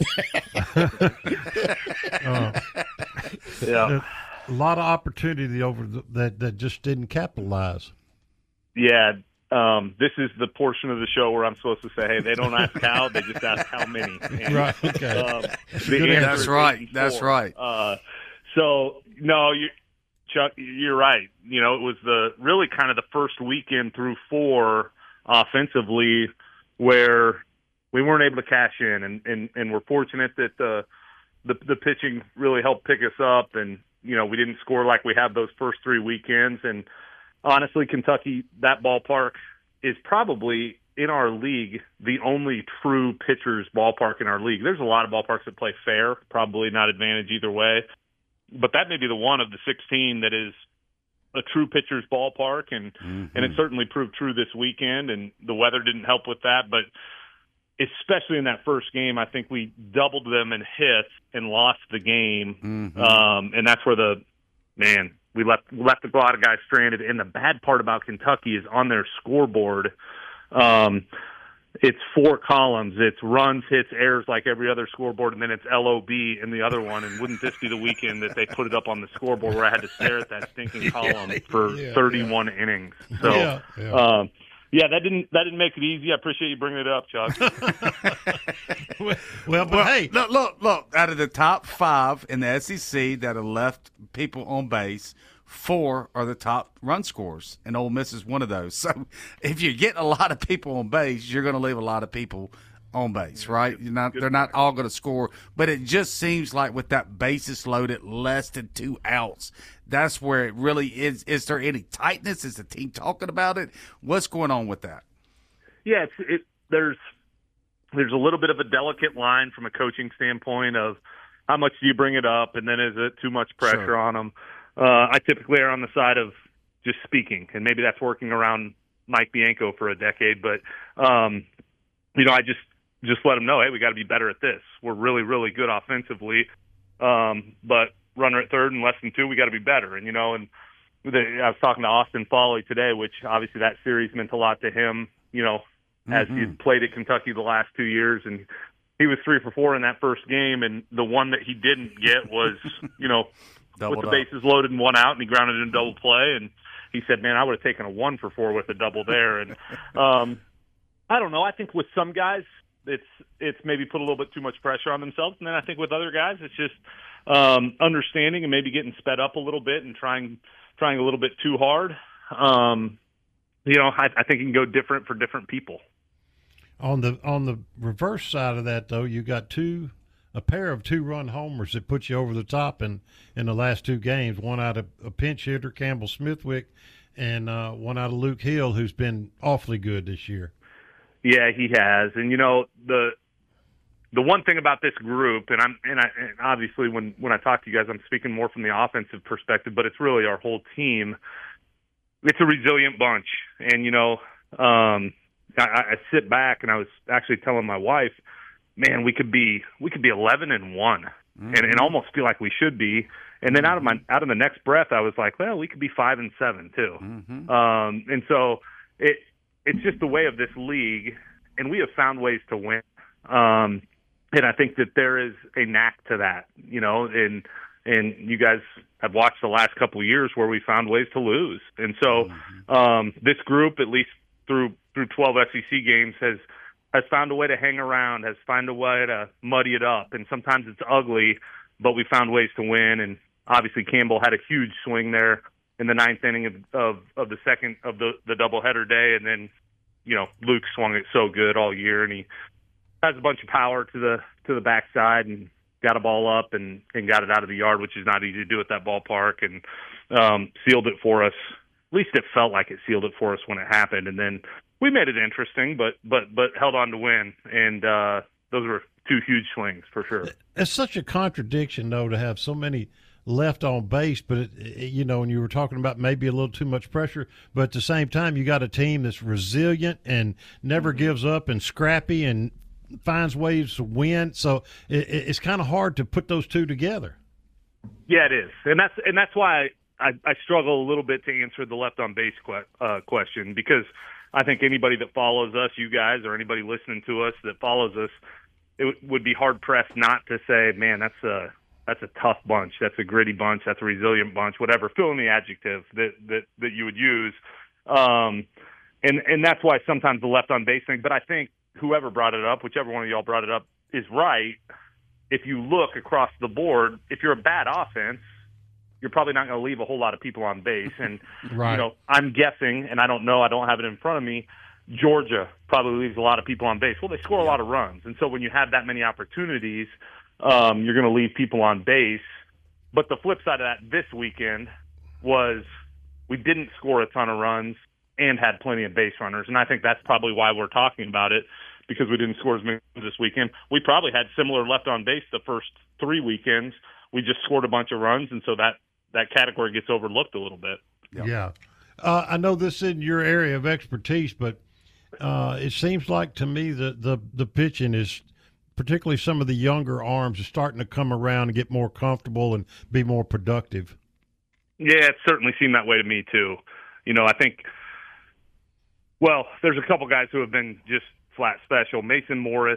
Yeah. A lot of opportunity over that just didn't capitalize. Yeah. This is the portion of the show where I'm supposed to say, hey, they don't ask how, they just ask how many. And, right. Okay. That's right. That's right. No, Chuck, you're right. It was really kind of the first weekend through 4 offensively where we weren't able to cash in, and we're fortunate that the pitching really helped pick us up, and we didn't score like we have those first 3 weekends. And honestly, Kentucky, that ballpark is probably in our league the only true pitcher's ballpark in our league. There's a lot of ballparks that play fair, probably not advantage either way, but that may be the one of the 16 that is a true pitcher's ballpark, and it certainly proved true this weekend, and the weather didn't help with that, but especially in that first game, I think we doubled them in hits and lost the game. And that's where we left a lot of guys stranded. And the bad part about Kentucky is on their scoreboard, it's 4 columns. It's runs, hits, errors like every other scoreboard, and then it's LOB in the other one. And wouldn't this be the weekend that they put it up on the scoreboard where I had to stare at that stinking column for 31 innings? So, that didn't make it easy. I appreciate you bringing it up, Chuck. well, hey, look! Out of the top 5 in the SEC that have left people on base, 4 are the top run scorers, and Ole Miss is one of those. So, if you're getting a lot of people on base, you're going to leave a lot of people on base, right? They're not all going to score, but it just seems like with that bases loaded, less than 2 outs. That's where it really is. Is there any tightness? Is the team talking about it? What's going on with that? Yeah, there's a little bit of a delicate line from a coaching standpoint of how much do you bring it up, and then is it too much pressure on them? I typically are on the side of just speaking, and maybe that's working around Mike Bianco for a decade, but I just let them know, hey, we got to be better at this. We're really, really good offensively, but runner at third and less than 2, we got to be better. And I was talking to Austin Foley today, which obviously that series meant a lot to him. As he played at Kentucky the last 2 years, and he was 3 for 4 in that first game, and the one that he didn't get was with the bases loaded and 1 out, and he grounded in a double play, and he said, man, I would have taken a 1 for 4 with a double there. And I don't know. I think with some guys, it's maybe put a little bit too much pressure on themselves, and then I think with other guys, it's just understanding and maybe getting sped up a little bit and trying a little bit too hard. I think it can go different for different people. On the reverse side of that, though, you got a pair of 2-run homers that put you over the top in the last 2 games. One out of a pinch hitter, Campbell Smithwick, and one out of Luke Hill, who's been awfully good this year. Yeah, he has. And the one thing about this group, and obviously when I talk to you guys, I'm speaking more from the offensive perspective, but it's really our whole team. It's a resilient bunch, and I sit back and I was actually telling my wife, man, we could be 11-1, and almost feel like we should be. And then out of the next breath, I was like, well, we could be 5-7 too. And so it's just the way of this league, and we have found ways to win. And I think that there is a knack to that, and you guys have watched the last couple of years where we found ways to lose. And so this group, at least through 12 SEC games, has found a way to hang around, has found a way to muddy it up. And sometimes it's ugly, but we found ways to win. And obviously Campbell had a huge swing there in the 9th inning of the second of the doubleheader day. And then, Luke swung it so good all year, and he has a bunch of power to the backside and got a ball up and got it out of the yard, which is not easy to do at that ballpark, and sealed it for us. At least it felt like it sealed it for us when it happened. And then we made it interesting, but held on to win. And those were 2 huge swings for sure. It's such a contradiction, though, to have so many left on base, but and you were talking about maybe a little too much pressure, but at the same time, you got a team that's resilient and never gives up and scrappy and finds ways to win. So it's kind of hard to put those 2 together. Yeah, it is, and that's why I struggle a little bit to answer the left on base question, because I think anybody that follows us, you guys, or anybody listening to us that follows us, it would be hard pressed not to say, man, that's a tough bunch, that's a gritty bunch, that's a resilient bunch, whatever, fill in the adjective that you would use, and that's why sometimes the left on base thing. But I think whoever brought it up, whichever one of y'all brought it up, is right. If you look across the board, if you're a bad offense, you're probably not going to leave a whole lot of people on base. And, right. I'm guessing, and I don't know, I don't have it in front of me, Georgia probably leaves a lot of people on base. Well, they score a lot of runs. And so when you have that many opportunities, you're going to leave people on base. But the flip side of that this weekend was we didn't score a ton of runs and had plenty of base runners. And I think that's probably why we're talking about it, because we didn't score as many this weekend. We probably had similar left on base the first 3 weekends. We just scored a bunch of runs, and so that category gets overlooked a little bit. Yeah. I know this isn't your area of expertise, but it seems like to me that the pitching is, particularly some of the younger arms, is starting to come around and get more comfortable and be more productive. Yeah, it certainly seemed that way to me too. I think, well, there's a couple guys who have been just flat special. Mason Morris,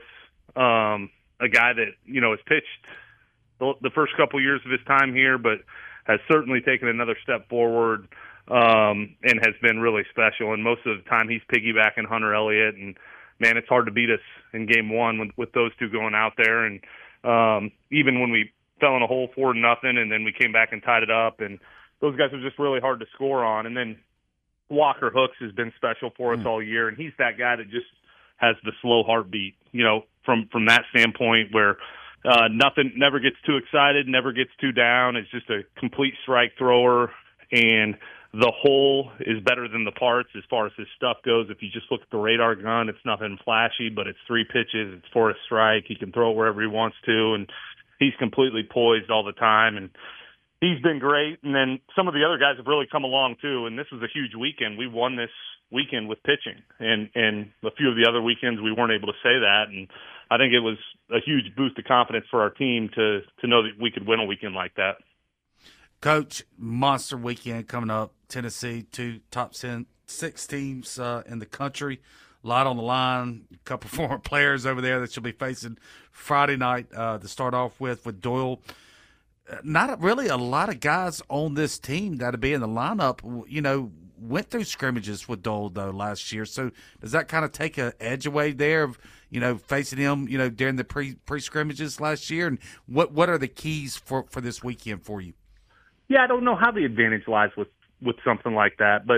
a guy that, has pitched the first couple years of his time here, but has certainly taken another step forward and has been really special. And most of the time he's piggybacking Hunter Elliott, and man, it's hard to beat us in game 1 with those 2 going out there. And even when we fell in a hole 4-0, and then we came back and tied it up, and those guys are just really hard to score on. And then Walker Hooks has been special for us all year, and he's that guy that just has the slow heartbeat, from that standpoint, where nothing never gets too excited, never gets too down. It's just a complete strike thrower, and the whole is better than the parts as far as his stuff goes. If you just look at the radar gun, it's nothing flashy, but it's 3 pitches, it's for a strike. He can throw it wherever he wants to, and he's completely poised all the time, and he's been great. And then some of the other guys have really come along too, and this was a huge weekend. We won this weekend with pitching, and a few of the other weekends we weren't able to say that, and I think it was a huge boost of confidence for our team to know that we could win a weekend like that. Coach, monster weekend coming up. Tennessee, 2 top 6 teams in the country. A lot on the line. A couple former players over there that you'll be facing Friday night to start off with Doyle. Not really a lot of guys on this team that'll be in the lineup, went through scrimmages with Doyle, though, last year. So does that kind of take an edge away there of, facing him, during the pre-scrimmages last year? And what are the keys for this weekend for you? Yeah, I don't know how the advantage lies with something like that, but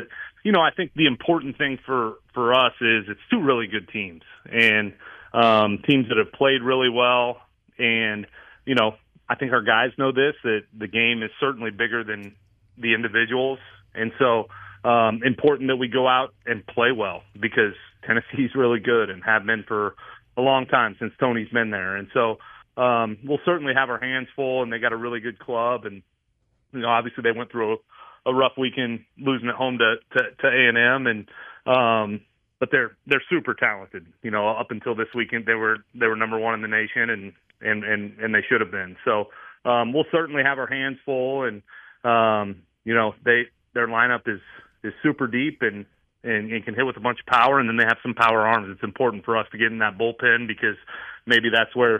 I think the important thing for us is it's two really good teams and teams that have played really well. And, I think our guys know this, that the game is certainly bigger than the individuals. And so important that we go out and play well because Tennessee's really good and have been for a long time since Tony's been there. And so we'll certainly have our hands full, and they got a really good club. And, obviously they went through a rough weekend losing at home to A&M, and but they're super talented. Up until this weekend they were number one in the nation, and they should have been. So we'll certainly have our hands full, and their lineup is super deep and can hit with a bunch of power, and then they have some power arms. It's important for us to get in that bullpen because maybe that's where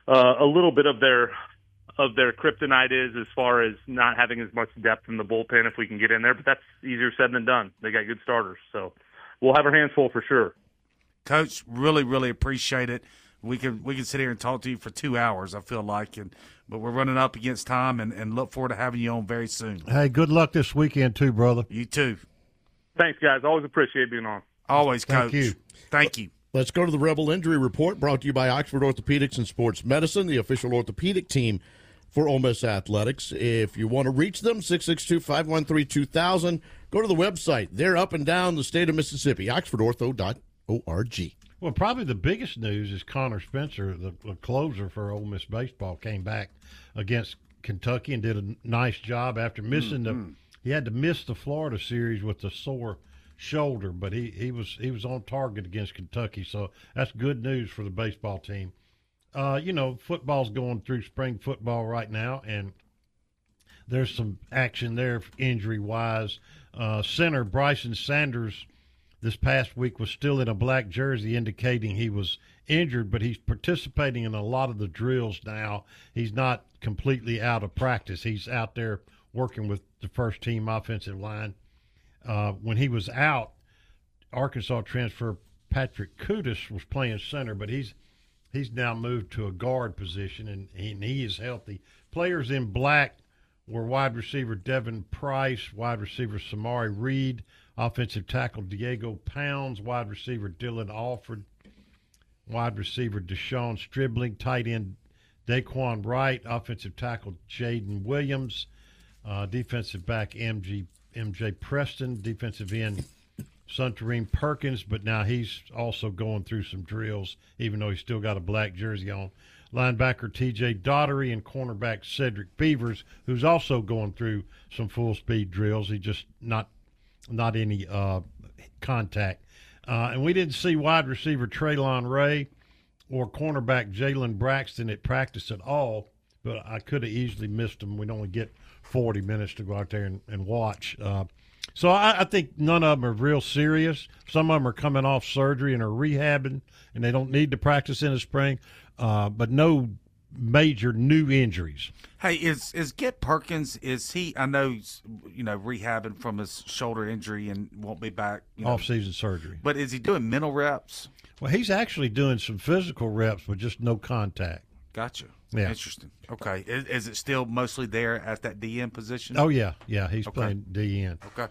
a little bit of their kryptonite is, as far as not having as much depth in the bullpen if we can get in there. But that's easier said than done. They got good starters, so we'll have our hands full for sure. Coach, really, really appreciate it. We can sit here and talk to you for 2 hours, I feel like, but we're running up against time, and look forward to having you on very soon. Hey, good luck this weekend too, brother. You too. Thanks, guys. Always appreciate being on. Always, Coach. Thank you. Thank you. Let's go to the Rebel Injury Report, brought to you by Oxford Orthopedics and Sports Medicine, the official orthopedic team for Ole Miss Athletics. If you want to reach them, 662-513-2000. Go to the website. They're up and down the state of Mississippi, oxfordortho.org. Well, probably the biggest news is Connor Spencer, the closer for Ole Miss baseball, came back against Kentucky and did a nice job after missing he had to miss the Florida series with the sore shoulder, but he was on target against Kentucky, so that's good news for the baseball team. Football's going through spring football right now, and there's some action there injury-wise. Center Bryson Sanders this past week was still in a black jersey, indicating he was injured, but he's participating in a lot of the drills now. He's not completely out of practice. He's out there working with the first-team offensive line. When he was out, Arkansas transfer Patrick Kudus was playing center, but he's now moved to a guard position, and he is healthy. Players in black were wide receiver Devin Price, wide receiver Samari Reed, offensive tackle Diego Pounds, wide receiver Dylan Alford, wide receiver Deshaun Stribling, tight end Daquan Wright, offensive tackle Jaden Williams, defensive back MJ Preston, defensive end Suntarine Perkins, but now he's also going through some drills, even though he's still got a black jersey on. Linebacker T.J. Daughtery and cornerback Cedric Beavers, who's also going through some full-speed drills. He just not any contact. And we didn't see wide receiver Traylon Ray or cornerback Jalen Braxton at practice at all, but I could have easily missed them. We'd only get 40 minutes to go out there and watch. So I think none of them are real serious. Some of them are coming off surgery and are rehabbing, and they don't need to practice in the spring, but no major new injuries. Hey, is Get Perkins, is he, I know, rehabbing from his shoulder injury and won't be back. Off-season surgery. But is he doing mental reps? Well, he's actually doing some physical reps, but just no contact. Gotcha. Yeah. Interesting. Okay. Is it still mostly there at that DN position? Oh, yeah. Yeah, he's playing DN. Okay.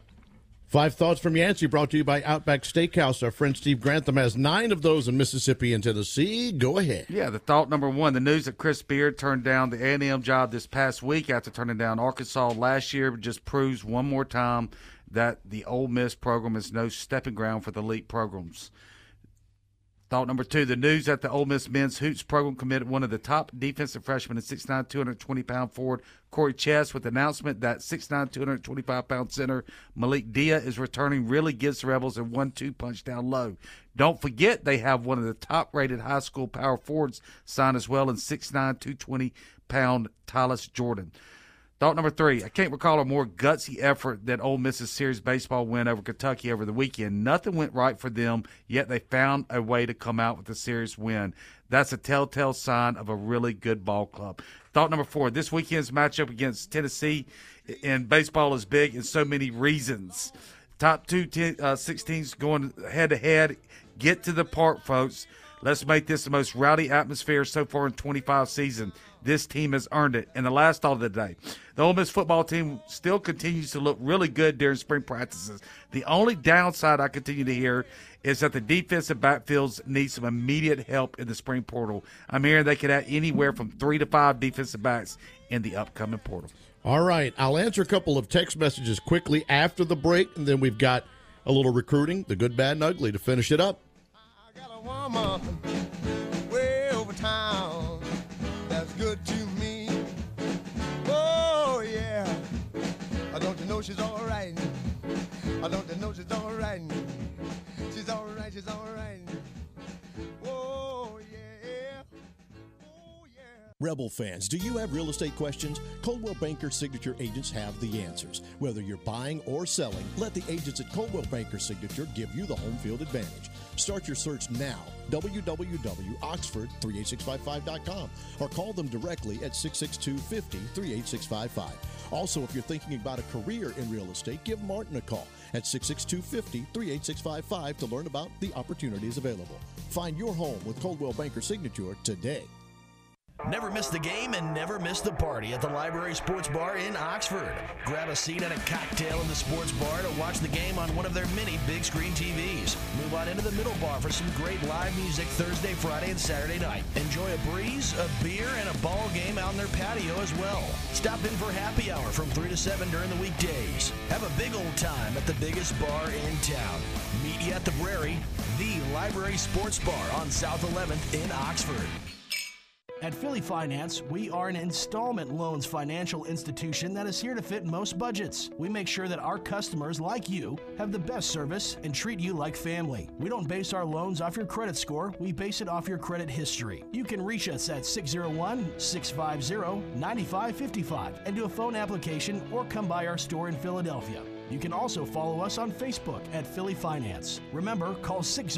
5 Thoughts from Yancey, brought to you by Outback Steakhouse. Our friend Steve Grantham has 9 of those in Mississippi and Tennessee. Go ahead. Yeah, the thought number 1, the news that Chris Beard turned down the A&M job this past week after turning down Arkansas last year just proves one more time that the Ole Miss program is no stepping ground for the elite programs. Thought number 2, the news that the Ole Miss men's hoops program committed one of the top defensive freshmen at 6'9", 220-pound forward Corey Chess with the announcement that 6'9", 225-pound center Malik Dia is returning really gives the Rebels a 1-2 punch down low. Don't forget they have one of the top-rated high school power forwards signed as well in 6'9", 220-pound Tyus Jordan. Thought number 3, I can't recall a more gutsy effort than Ole Miss's series baseball win over Kentucky over the weekend. Nothing went right for them, yet they found a way to come out with a series win. That's a telltale sign of a really good ball club. Thought number 4, this weekend's matchup against Tennessee in baseball is big in so many reasons. Top 2 16s going head-to-head. Get to the park, folks. Let's make this the most rowdy atmosphere so far in 25 seasons. This team has earned it. And the last thought of the day, the Ole Miss football team still continues to look really good during spring practices. The only downside I continue to hear is that the defensive backfields need some immediate help in the spring portal. I'm hearing they could add anywhere from 3 to 5 defensive backs in the upcoming portal. All right. I'll answer a couple of text messages quickly after the break, and then we've got a little recruiting, the good, bad, and ugly to finish it up. I got a woman way over town that's good to me. Oh, yeah. Don't you know she's all right? Don't you know she's all right? She's all right, she's all right. Oh, yeah. Oh, yeah. Rebel fans, do you have real estate questions? Coldwell Banker Signature agents have the answers. Whether you're buying or selling, let the agents at Coldwell Banker Signature give you the home field advantage. Start your search now. www.oxford38655.com or call them directly at 662-50-38655. Also, if you're thinking about a career in real estate, give Martin a call at 662-50-38655 to learn about the opportunities available. Find your home with Coldwell Banker Signature today. Never miss the game and never miss the party at the Library Sports Bar in Oxford. Grab a seat and a cocktail in the sports bar to watch the game on one of their many big screen TVs. Move on into the middle bar for some great live music Thursday, Friday, and Saturday night. Enjoy a breeze, a beer, and a ball game out in their patio as well. Stop in for happy hour from 3 to 7 during the weekdays. Have a big old time at the biggest bar in town. Meet you at the Brary, the Library Sports Bar on South 11th in Oxford. At Philly Finance, we are an installment loans financial institution that is here to fit most budgets. We make sure that our customers, like you, have the best service and treat you like family. We don't base our loans off your credit score, we base it off your credit history. You can reach us at 601-650-9555 and do a phone application or come by our store in Philadelphia. You can also follow us on Facebook at Philly Finance. Remember, call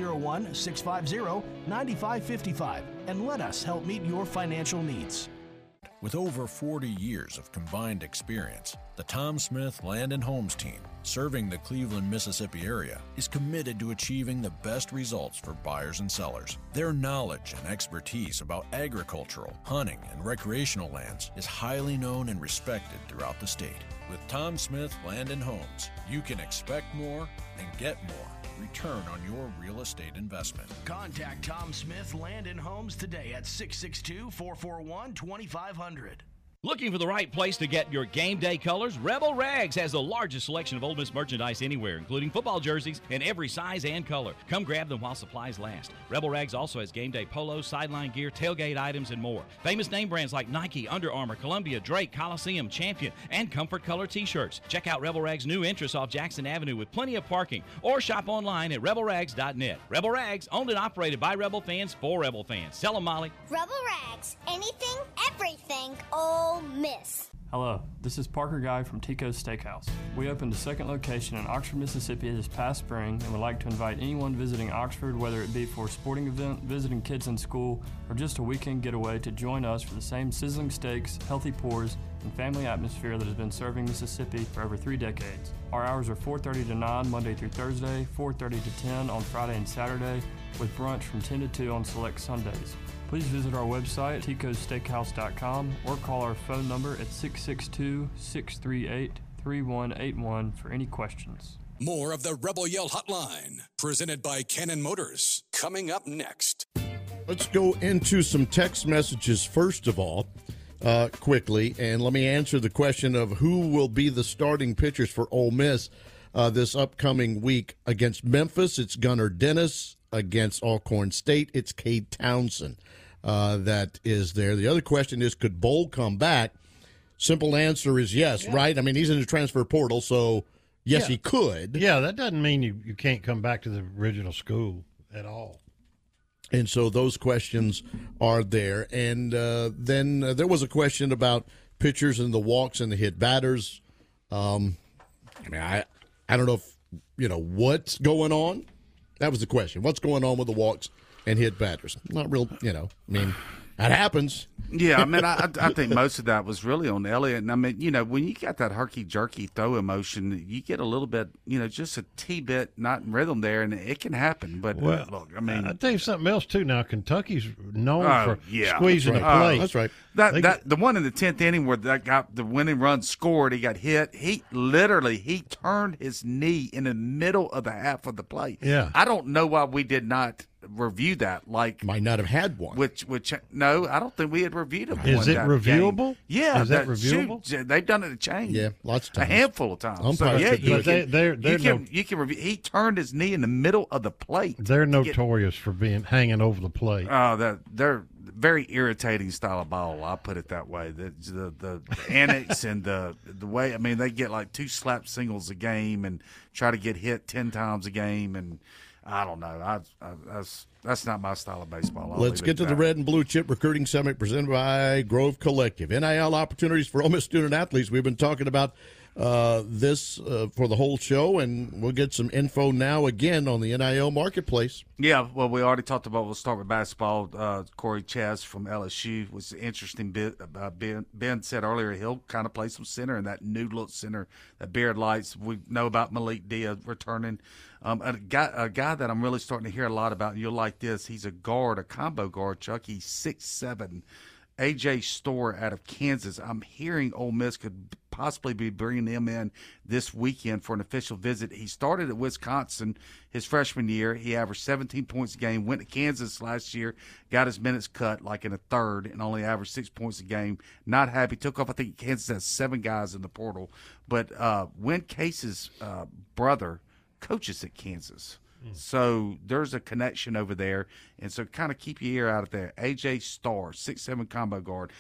601-650-9555 and let us help meet your financial needs. With over 40 years of combined experience, the Tom Smith Land and Homes team, serving the Cleveland, Mississippi area, is committed to achieving the best results for buyers and sellers. Their knowledge and expertise about agricultural, hunting, and recreational lands is highly known and respected throughout the state. With Tom Smith Land and Homes, you can expect more and get more return on your real estate investment. Contact Tom Smith Land and Homes today at 662-441-2500. Looking for the right place to get your game day colors? Rebel Rags has the largest selection of Ole Miss merchandise anywhere, including football jerseys in every size and color. Come grab them while supplies last. Rebel Rags also has game day polos, sideline gear, tailgate items, and more. Famous name brands like Nike, Under Armour, Columbia, Drake, Coliseum, Champion, and Comfort Color t-shirts. Check out Rebel Rags' new entrance off Jackson Avenue with plenty of parking, or shop online at rebelrags.net. Rebel Rags, owned and operated by Rebel fans for Rebel fans. Sell them, Molly. Rebel Rags, anything, everything, Ole Miss. Hello, this is Parker Guy from Tico's Steakhouse. We opened a second location in Oxford, Mississippi this past spring and would like to invite anyone visiting Oxford, whether it be for a sporting event, visiting kids in school, or just a weekend getaway, to join us for the same sizzling steaks, healthy pours, and family atmosphere that has been serving Mississippi for over 3 decades. Our hours are 4:30 to 9 Monday through Thursday, 4:30 to 10 on Friday and Saturday, with brunch from 10 to 2 on select Sundays. Please visit our website, ticossteakhouse.com, or call our phone number at 662-638-3181 for any questions. More of the Rebel Yell Hotline, presented by Cannon Motors, coming up next. Let's go into some text messages first of all, quickly, and let me answer the question of who will be the starting pitchers for Ole Miss this upcoming week. Against Memphis, it's Gunnar Dennis. Against Alcorn State, it's Cade Townsend that is there. The other question is, could Bowl come back? Simple answer is yes, right? I mean, he's in the transfer portal, so yes, he could. Yeah, that doesn't mean you can't come back to the original school at all. And so those questions are there. And then there was a question about pitchers and the walks and the hit batters. I mean, I don't know if, what's going on. That was the question. What's going on with the walks and hit batters? Not real, I mean, That happens. Yeah, I mean, I think most of that was really on Elliott. And I mean, when you got that herky-jerky throw emotion, you get a little bit, just a T-bit not in rhythm there, and it can happen. But, look, I mean. I'll tell you something else, too. Now, Kentucky's known for yeah, squeezing the plate. That's right. The one in the 10th inning where that got the winning run scored, he got hit. He turned his knee in the middle of the half of the plate. Yeah. I don't know why we did not review that. Might not have had one. Which no, I don't think we had reviewed it. Is it reviewable? Game. Yeah, is that reviewable? Shoot, they've done it a chain. Yeah, lots of times. A handful of times. So, yeah, you can review. He turned his knee in the middle of the plate. They're notorious for being hanging over the plate. They're very irritating style of ball. I'll put it that way. The annex and the way, I mean, they get like 2 slap singles a game and try to get hit 10 times a game, and I don't know. That's not my style of baseball. Let's get to the Red and Blue Chip Recruiting Summit presented by Grove Collective. NIL opportunities for Ole Miss student athletes. We've been talking about this for the whole show, and we'll get some info now again on the NIL marketplace. Yeah, well, we already talked about. We'll start with basketball. Corey Chess from LSU was an interesting bit. Ben said earlier he'll kind of play some center in that new look center that Beard likes. We know about Malik Dia returning. A guy that I'm really starting to hear a lot about, and you'll like this. He's a guard, a combo guard, Chuck. He's 6'7". A.J. Storr out of Kansas. I'm hearing Ole Miss could possibly be bringing him in this weekend for an official visit. He started at Wisconsin his freshman year. He averaged 17 points a game, went to Kansas last year, got his minutes cut like in a third, and only averaged 6 points a game. Not happy. Took off, I think Kansas has 7 guys in the portal. But Win Case's brother coaches at Kansas. So there's a connection over there, and so kind of keep your ear out there. A.J. Storr, 6'7" combo guard.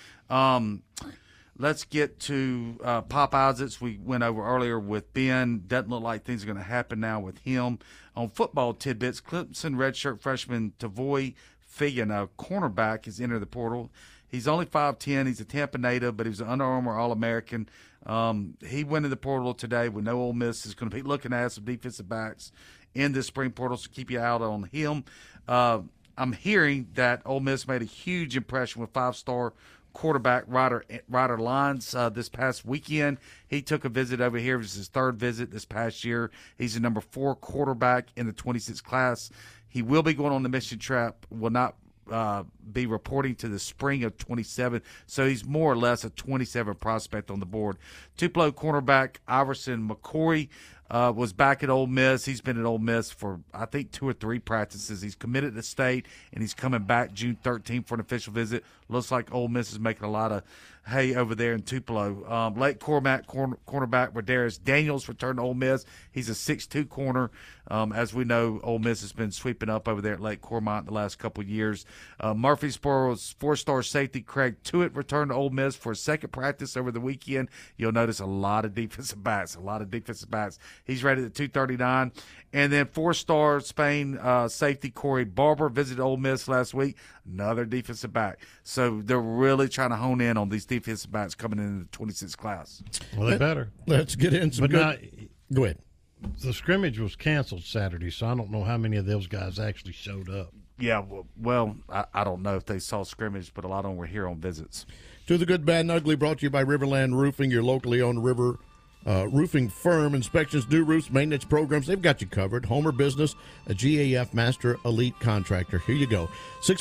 Let's get to Pop Isaacs. We went over earlier with Ben. Doesn't look like things are going to happen now with him. On football tidbits, Clemson redshirt freshman Tavoy Fagan, a cornerback, has entered the portal. He's only 5'10". He's a Tampa native, but he was an Under Armour All-American. He went in the portal today. We know Ole Miss is going to be looking at some defensive backs in this spring portal, so keep your eye out on him. I'm hearing that Ole Miss made a huge impression with 5-star quarterback Ryder Lyons this past weekend. He took a visit over here. It was his 3rd visit this past year. He's the number 4 quarterback in the 26 class. He will be going on the mission trap, will not be reporting to the spring of 27, so he's more or less a 27 prospect on the board. Tupelo cornerback Iverson McCoy was back at Ole Miss. He's been at Ole Miss for, I think, 2 or 3 practices. He's committed to state, and he's coming back June 13th for an official visit. Looks like Ole Miss is making a lot of hay over there in Tupelo. Lake Cormac cornerback Radarius Daniels returned to Ole Miss. He's a 6'2" corner. As we know, Ole Miss has been sweeping up over there at Lake Cormont the last couple of years. Murfreesboro's 4-star safety Craig Tuitt returned to Ole Miss for a second practice over the weekend. You'll notice a lot of defensive backs. He's rated at 239. And then 4-star Spain safety Corey Barber visited Ole Miss last week. Another defensive back. So they're really trying to hone in on these defensive backs coming into the 26 class. Well, they better. Let's get in some go ahead. The scrimmage was canceled Saturday, so I don't know how many of those guys actually showed up. Yeah, well, I don't know if they saw scrimmage, but a lot of them were here on visits. To the Good, Bad, and Ugly, brought to you by Riverland Roofing, your locally owned roofing firm. Inspections, new roofs, maintenance programs, they've got you covered. Homer Business, a GAF Master Elite Contractor. Here you go.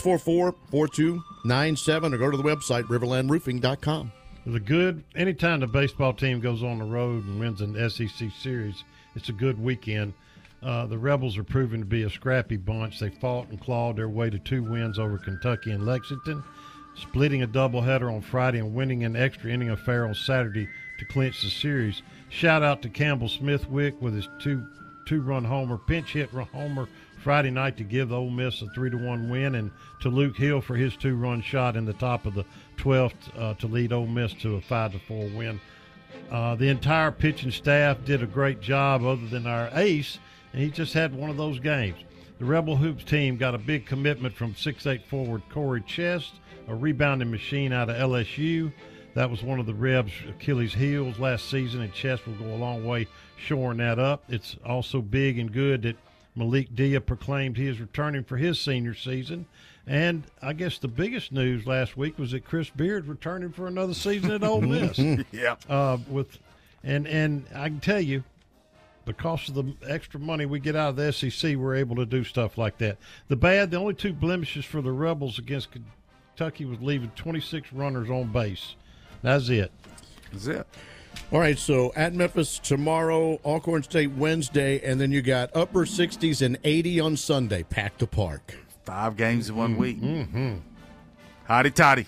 644-4297, or go to the website, riverlandroofing.com. Anytime the baseball team goes on the road and wins an SEC series, it's a good weekend. The Rebels are proving to be a scrappy bunch. They fought and clawed their way to 2 wins over Kentucky and Lexington, splitting a doubleheader on Friday and winning an extra inning affair on Saturday to clinch the series. Shout out to Campbell Smithwick with his two-run homer, pinch hit homer Friday night to give the Ole Miss a 3-1 win, and to Luke Hill for his 2-run shot in the top of the 12th to lead Ole Miss to a 5-4 win. The entire pitching staff did a great job other than our ace, and he just had one of those games. The Rebel Hoops team got a big commitment from 6'8" forward Corey Chest, a rebounding machine out of LSU. That was one of the Rebs' Achilles' heels last season, and Chest will go a long way shoring that up. It's also big and good that Malik Dia proclaimed he is returning for his senior season. And I guess the biggest news last week was that Chris Beard returning for another season at Ole Miss. Yeah. And I can tell you, because of the extra money we get out of the SEC, we're able to do stuff like that. The only two blemishes for the Rebels against Kentucky was leaving 26 runners on base. That's it. That's it. All right, so at Memphis tomorrow, Alcorn State Wednesday, and then you got upper 60s and 80 on Sunday. Pack the park. 5 games in 1 week. Mm-hmm. Hotty toddy.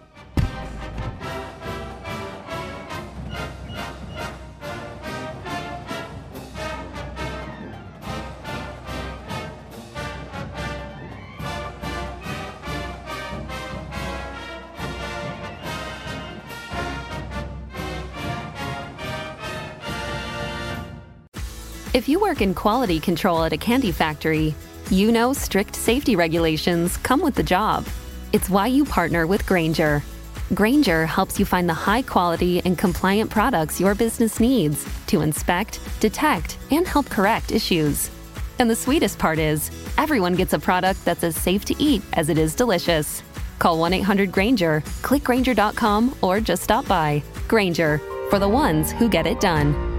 If you work in quality control at a candy factory, you know strict safety regulations come with the job. It's why you partner with Grainger. Grainger helps you find the high quality and compliant products your business needs to inspect, detect, and help correct issues. And the sweetest part is, everyone gets a product that's as safe to eat as it is delicious. Call 1-800-GRAINGER, click Grainger.com, or just stop by. Grainger, for the ones who get it done.